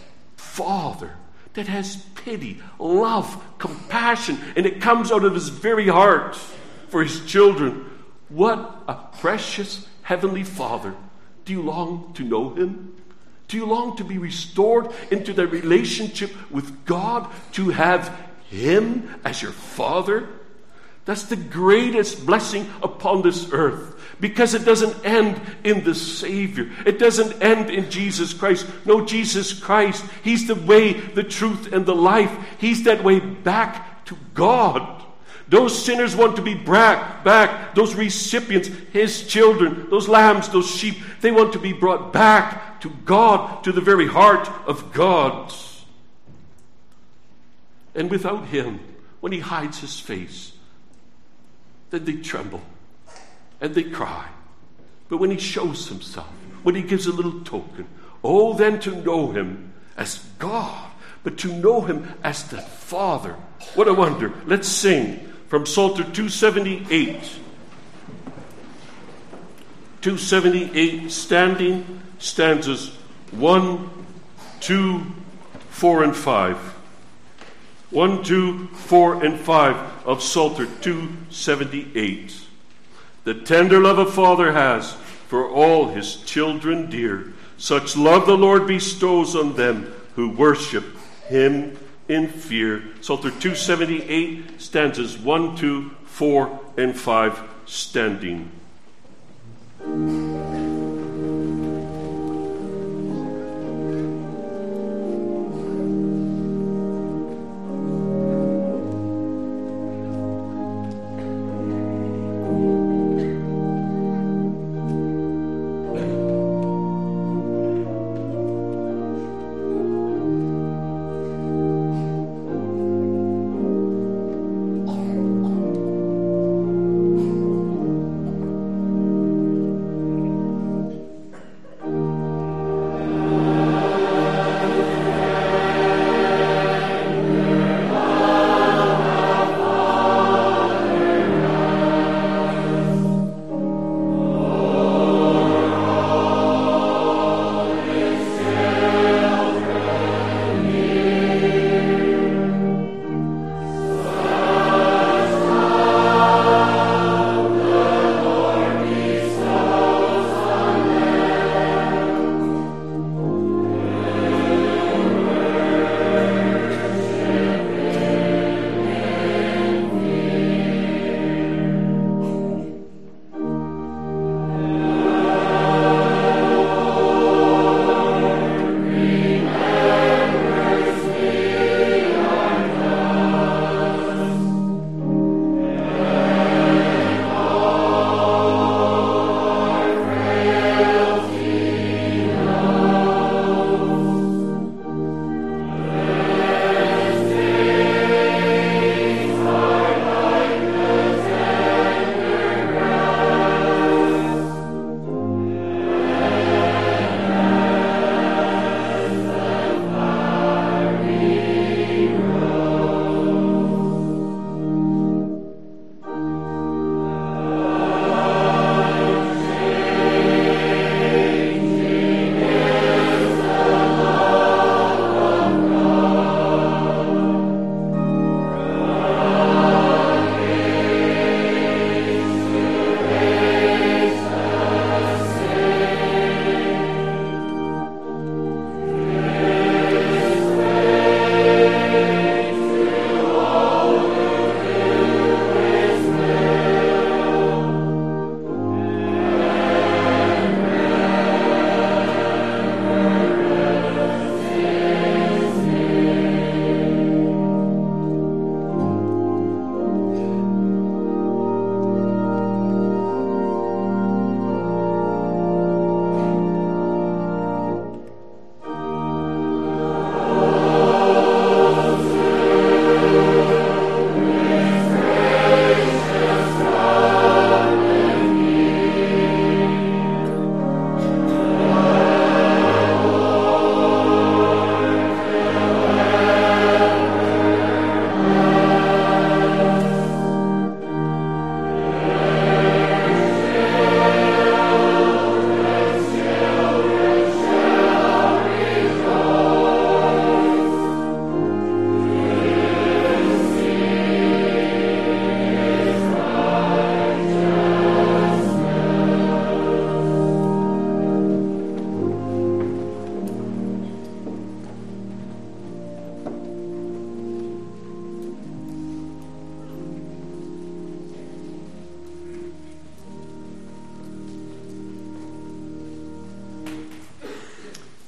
Father that has pity, love, compassion, and it comes out of his very heart for his children. What a precious heavenly Father. Do you long to know him? Do you long to be restored into the relationship with God, to have him as your Father? That's the greatest blessing upon this earth, because it doesn't end in the Savior. It doesn't end in Jesus Christ. No, Jesus Christ, he's the way, the truth, and the life. He's that way back to God. Those sinners want to be brought back. Those recipients, his children, those lambs, those sheep, they want to be brought back to God, to the very heart of God. And without him, when he hides his face, then they tremble and they cry. But when he shows himself, when he gives a little token, oh, then to know him as God, but to know him as the Father. What a wonder. Let's sing from Psalter 278. 278, standing, stanzas 1, 2, 4, and 5. 1, 2, 4, and 5 of Psalter 278. The tender love a father has for all his children dear. Such love the Lord bestows on them who worship him in fear. Psalter 278, stanzas 1, 2, 4, and 5, standing.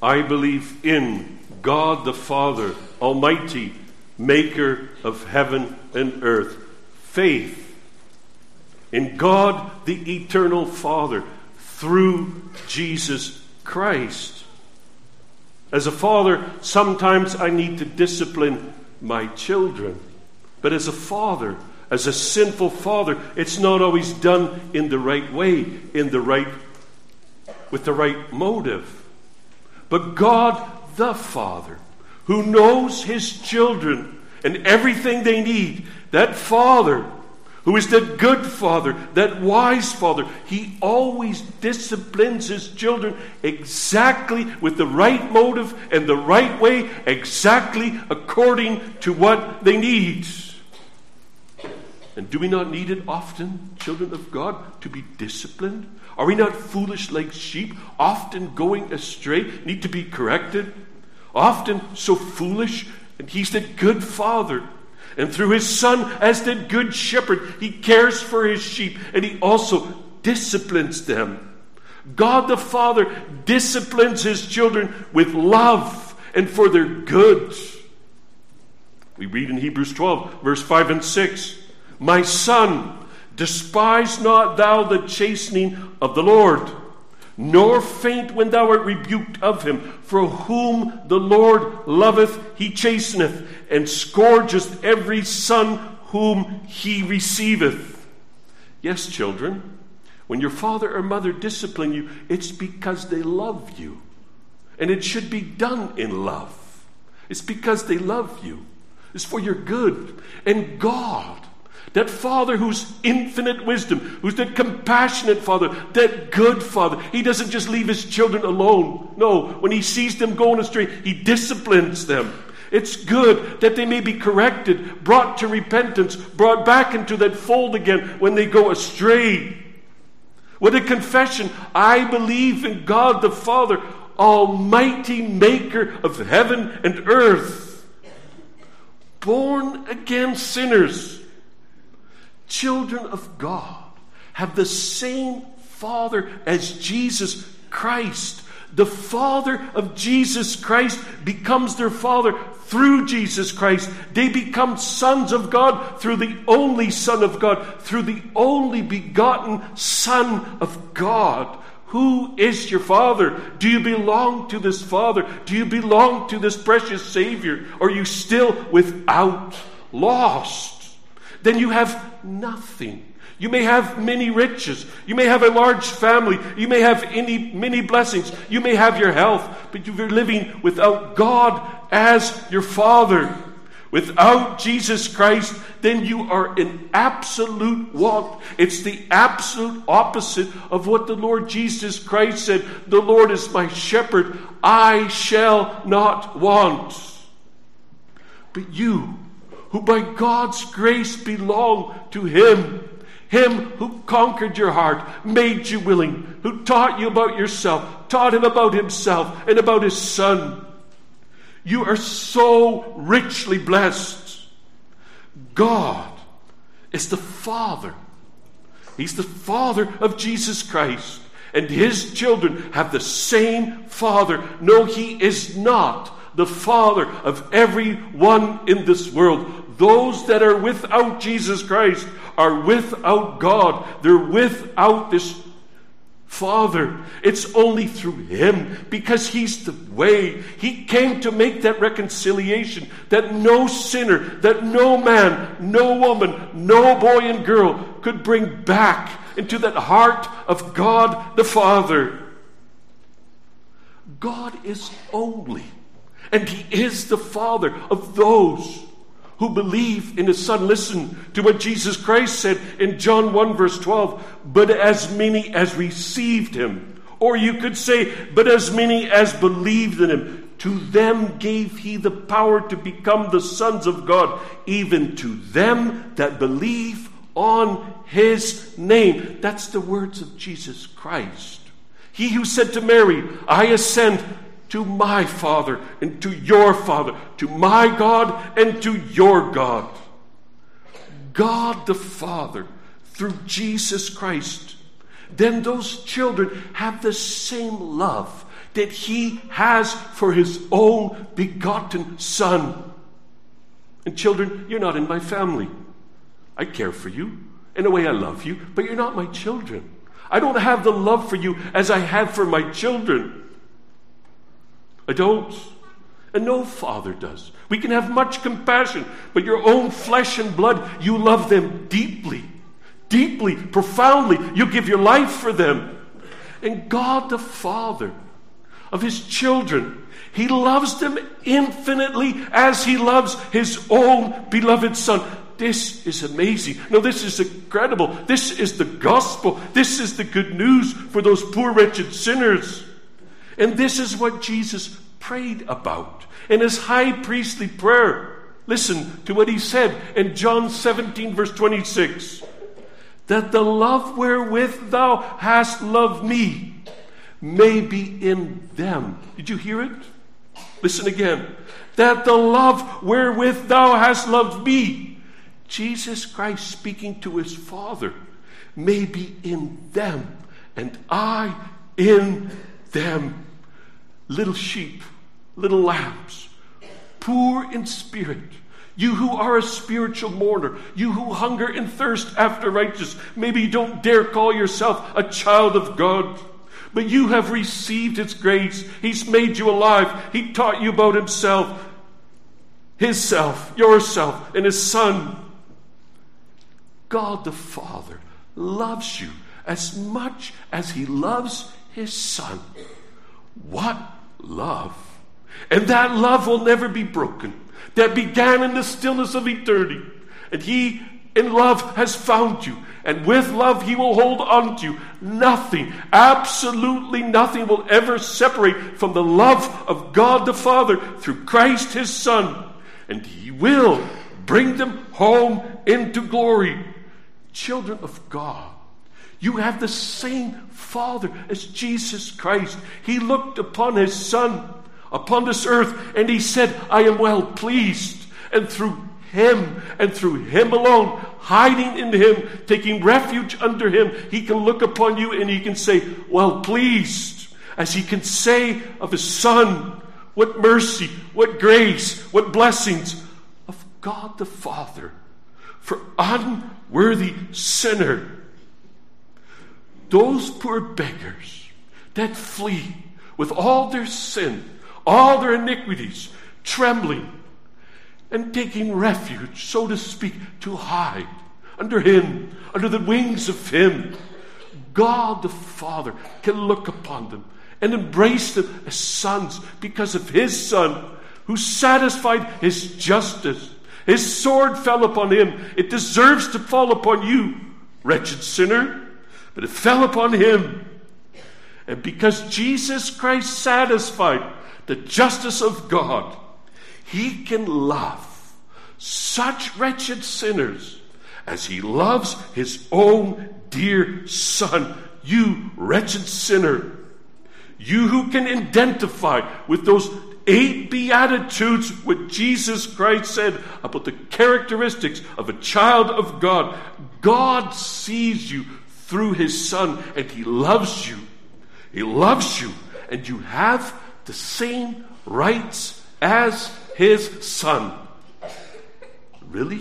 I believe in God the Father, Almighty, maker of heaven and earth. Faith in God the eternal Father through Jesus Christ. As a father, sometimes I need to discipline my children. But as a father, as a sinful father, it's not always done in the right way, with the right motive. But God the Father, who knows his children and everything they need, that Father, who is that good Father, that wise Father, he always disciplines his children exactly with the right motive and the right way, exactly according to what they need. And do we not need it often, children of God, to be disciplined? Are we not foolish like sheep, often going astray, need to be corrected? Often so foolish, and he's the good Father. And through his Son, as the good shepherd, he cares for his sheep, and he also disciplines them. God the Father disciplines his children with love and for their good. We read in Hebrews 12, verse 5 and 6, My son, despise not thou the chastening of the Lord, nor faint when thou art rebuked of him. For whom the Lord loveth, he chasteneth, and scourgeth every son whom he receiveth. Yes, children, when your father or mother discipline you, it's because they love you. And it should be done in love. It's because they love you. It's for your good. And God, that Father who's infinite wisdom, who's that compassionate Father, that good Father, he doesn't just leave his children alone. No, when he sees them going astray, he disciplines them. It's good that they may be corrected, brought to repentance, brought back into that fold again when they go astray. With a confession, I believe in God the Father, Almighty maker of heaven and earth. Born again sinners, children of God, have the same Father as Jesus Christ. The Father of Jesus Christ becomes their Father through Jesus Christ. They become sons of God through the only Son of God, through the only begotten Son of God. Who is your Father? Do you belong to this Father? Do you belong to this precious Savior? Or are you still without, lost? Then you have nothing. You may have many riches. You may have a large family. You may have many blessings. You may have your health. But you're living without God as your Father. Without Jesus Christ, then you are in absolute want. It's the absolute opposite of what the Lord Jesus Christ said. The Lord is my shepherd. I shall not want. But you, who by God's grace belong to Him, Him who conquered your heart, made you willing, who taught you about yourself, taught him about himself and about his Son. You are so richly blessed. God is the Father. He's the Father of Jesus Christ. And His children have the same Father. No, He is not the Father of everyone in this world. Those that are without Jesus Christ are without God. They're without this Father. It's only through Him, because He's the way. He came to make that reconciliation, that no sinner, that no man, no woman, no boy and girl could bring back into that heart of God the Father. God is only, and He is the Father of those who believe in His Son. Listen to what Jesus Christ said in John 1 verse 12. But as many as received Him, or you could say, but as many as believed in Him, to them gave He the power to become the sons of God, even to them that believe on His name. That's the words of Jesus Christ. He who said to Mary, I ascend to my Father and to your Father, to my God and to your God. God the Father through Jesus Christ. Then those children have the same love, that he has for his own begotten Son. And children, you're not in my family. I care for you. In a way, I love you, but you're not my children. I don't have the love for you as I have for my children. I don't. And no father does. We can have much compassion, but your own flesh and blood, you love them deeply, deeply, profoundly. You give your life for them. And God the Father of his children, he loves them infinitely as he loves his own beloved Son. This is amazing. No, this is incredible. This is the gospel. This is the good news for those poor, wretched sinners. And this is what Jesus prayed about in his high priestly prayer. Listen to what he said in John 17, verse 26. That the love wherewith thou hast loved me may be in them. Did you hear it? Listen again. That the love wherewith thou hast loved me, Jesus Christ speaking to his Father, may be in them, and I in them. Little sheep, little lambs, poor in spirit, you who are a spiritual mourner, you who hunger and thirst after righteousness, maybe you don't dare call yourself a child of God, but you have received his grace. He's made you alive. He taught you about himself, his self, yourself, and his Son. God the Father loves you as much as he loves his Son. What love! And that love will never be broken. That began in the stillness of eternity. And he in love has found you. And with love he will hold on to you. Nothing, absolutely nothing will ever separate from the love of God the Father through Christ his Son. And he will bring them home into glory. Children of God, you have the same Father as Jesus Christ. He looked upon his Son upon this earth and he said, I am well pleased. And through him and through him alone, hiding in him, taking refuge under him, he can look upon you and he can say, well pleased. As he can say of his Son, what mercy, what grace, what blessings of God the Father for unworthy sinner. Those poor beggars that flee with all their sin, all their iniquities, trembling and taking refuge, so to speak, to hide under him, under the wings of him. God the Father can look upon them and embrace them as sons because of his Son who satisfied his justice. His sword fell upon him. It deserves to fall upon you, wretched sinner, but it fell upon him. And because Jesus Christ satisfied the justice of God, he can love such wretched sinners as he loves his own dear Son. You wretched sinner, you who can identify with those 8 Beatitudes, what Jesus Christ said about the characteristics of a child of God. God sees you through his Son and he loves you. He loves you and you have the same rights as his Son. Really?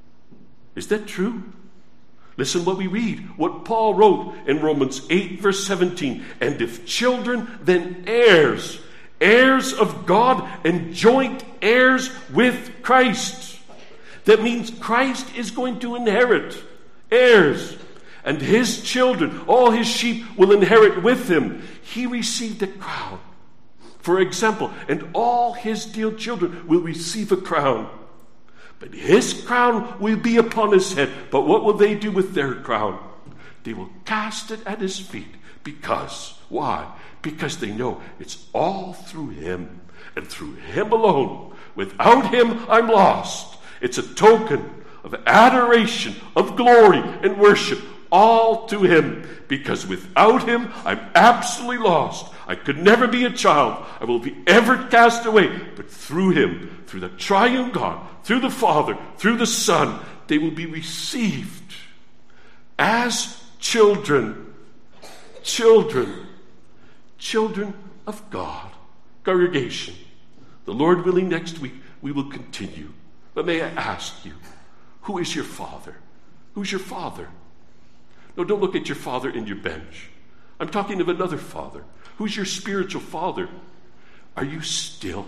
Is that true? Listen what we read, what Paul wrote in Romans 8 verse 17. And if children, then heirs, heirs of God and joint heirs with Christ. That means Christ is going to inherit, heirs, and his children, all his sheep will inherit with him. He received a crown, for example, and all his dear children will receive a crown. But his crown will be upon his head. But what will they do with their crown? They will cast it at his feet. Because, why? Because they know it's all through him and through him alone. Without him, I'm lost. It's a token of adoration, of glory and worship, all to him. Because without him, I'm absolutely lost. I could never be a child. I will be ever cast away. But through him, through the triune God, through the Father, through the Son, they will be received as children. Children of God. Congregation, the Lord willing, next week we will continue. But may I ask you, who is your father? Who's your father? No, don't look at your father in your bench. I'm talking of another father. Who's your spiritual father? Are you still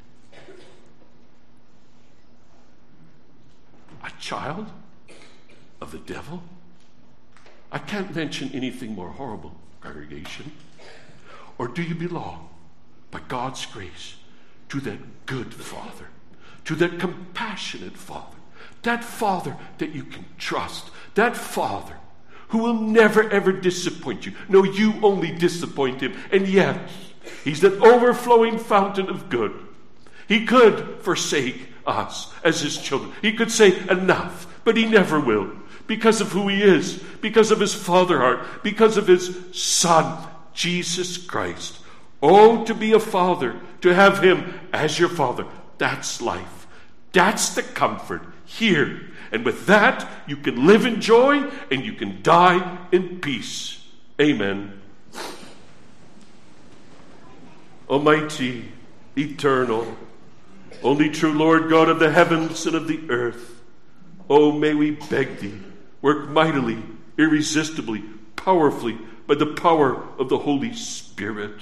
a child of the devil? I can't mention anything more horrible, congregation. Or do you belong, by God's grace, to that good Father, to that compassionate Father, that Father that you can trust, that Father who will never ever disappoint you? No, you only disappoint him, and yet he's that overflowing fountain of good. He could forsake us as his children. He could say enough, but he never will, because of who he is, because of his Father heart, because of his Son, Jesus Christ. Oh, to be a father, to have him as your father, that's life. That's the comfort here. And with that, you can live in joy and you can die in peace. Amen. Almighty, eternal, only true Lord God of the heavens and of the earth, oh, may we beg thee, work mightily, irresistibly, powerfully, by the power of the Holy Spirit.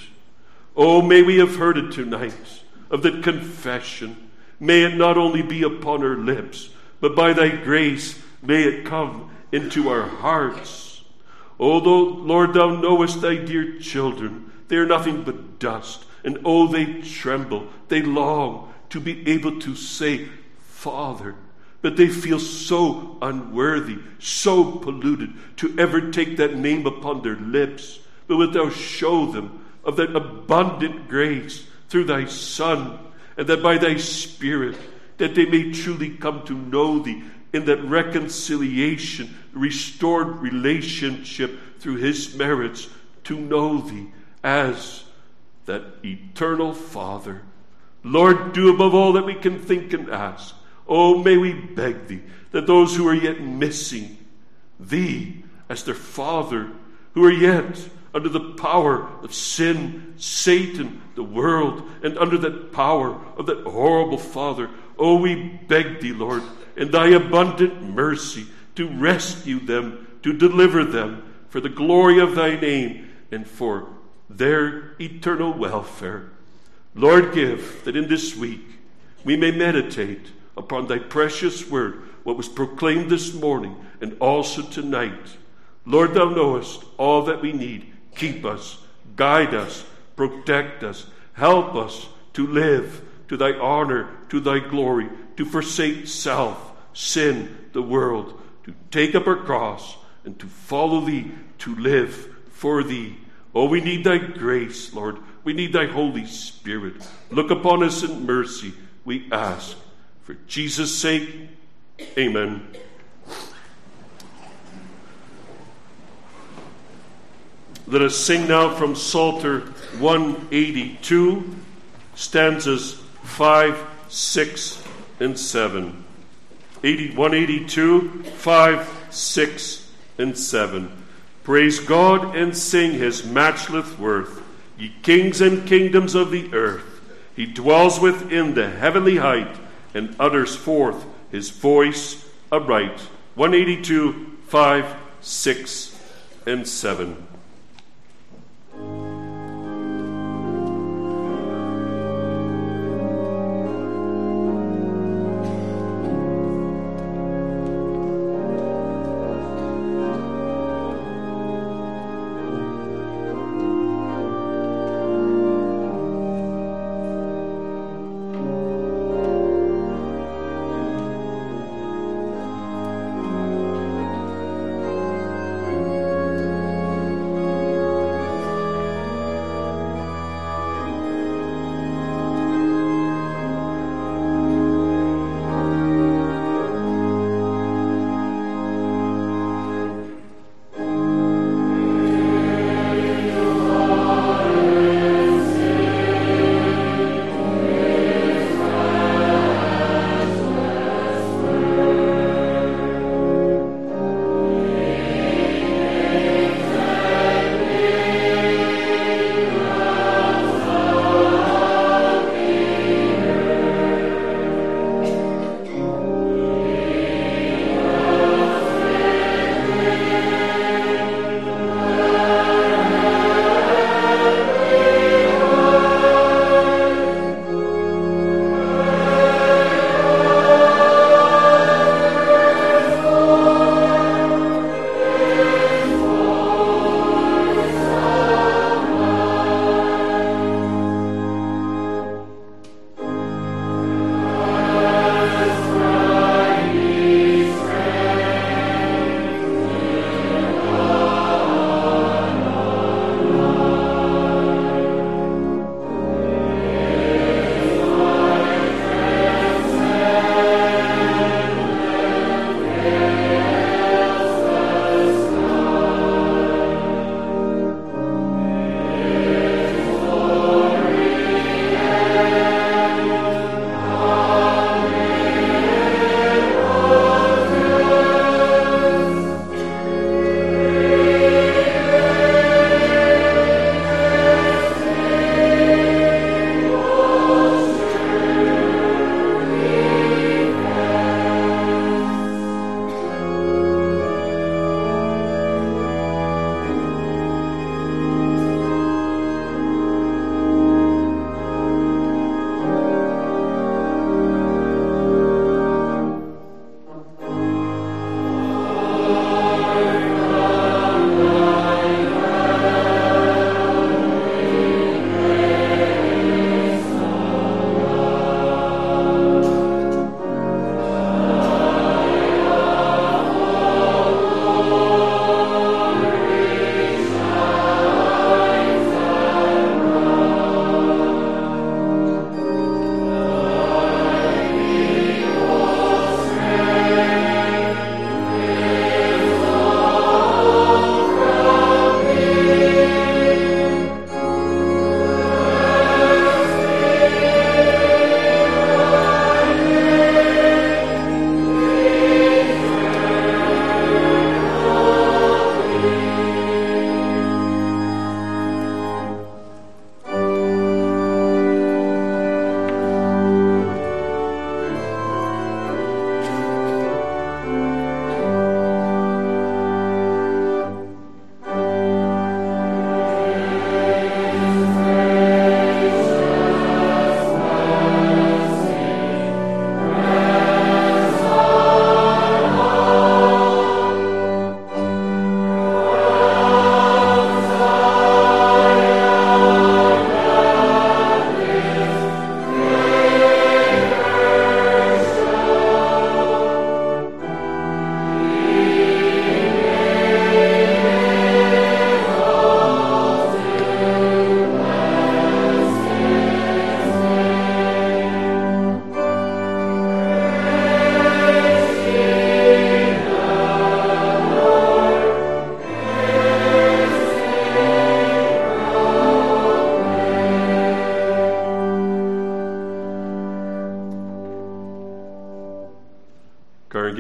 Oh, may we have heard it tonight, of that confession. May it not only be upon our lips, but by thy grace may it come into our hearts. Oh, Lord, thou knowest thy dear children. They are nothing but dust, and oh, they tremble. They long to be able to say, Father, but they feel so unworthy, so polluted to ever take that name upon their lips. But wilt thou show them of that abundant grace through thy Son, and that by thy Spirit, that they may truly come to know thee in that reconciliation, restored relationship through his merits, to know thee as that eternal Father. Lord, do above all that we can think and ask. Oh, may we beg thee that those who are yet missing thee as their Father, who are yet under the power of sin, Satan, the world, and under that power of that horrible father, oh, we beg thee, Lord, in thy abundant mercy, to rescue them, to deliver them, for the glory of thy name and for their eternal welfare. Lord, give that in this week we may meditate upon thy precious word, what was proclaimed this morning and also tonight. Lord, thou knowest all that we need. Keep us, guide us, protect us, help us to live to thy honor, to thy glory, to forsake self, sin, the world, to take up our cross and to follow thee, to live for thee. Oh, we need thy grace, Lord. We need thy Holy Spirit. Look upon us in mercy, we ask. For Jesus' sake, amen. Let us sing now from Psalter 182, stanzas 5, 6, and 7. 182, 5, 6, and 7. Praise God and sing his matchless worth, ye kings and kingdoms of the earth. He dwells within the heavenly height and utters forth his voice aright. 182, 5, 6, and 7.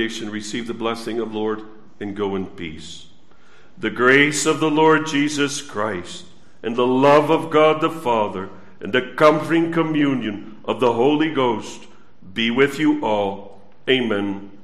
benediction, receive the blessing of Lord, and go in peace. The grace of the Lord Jesus Christ, and the love of God the Father, and the comforting communion of the Holy Ghost be with you all. Amen.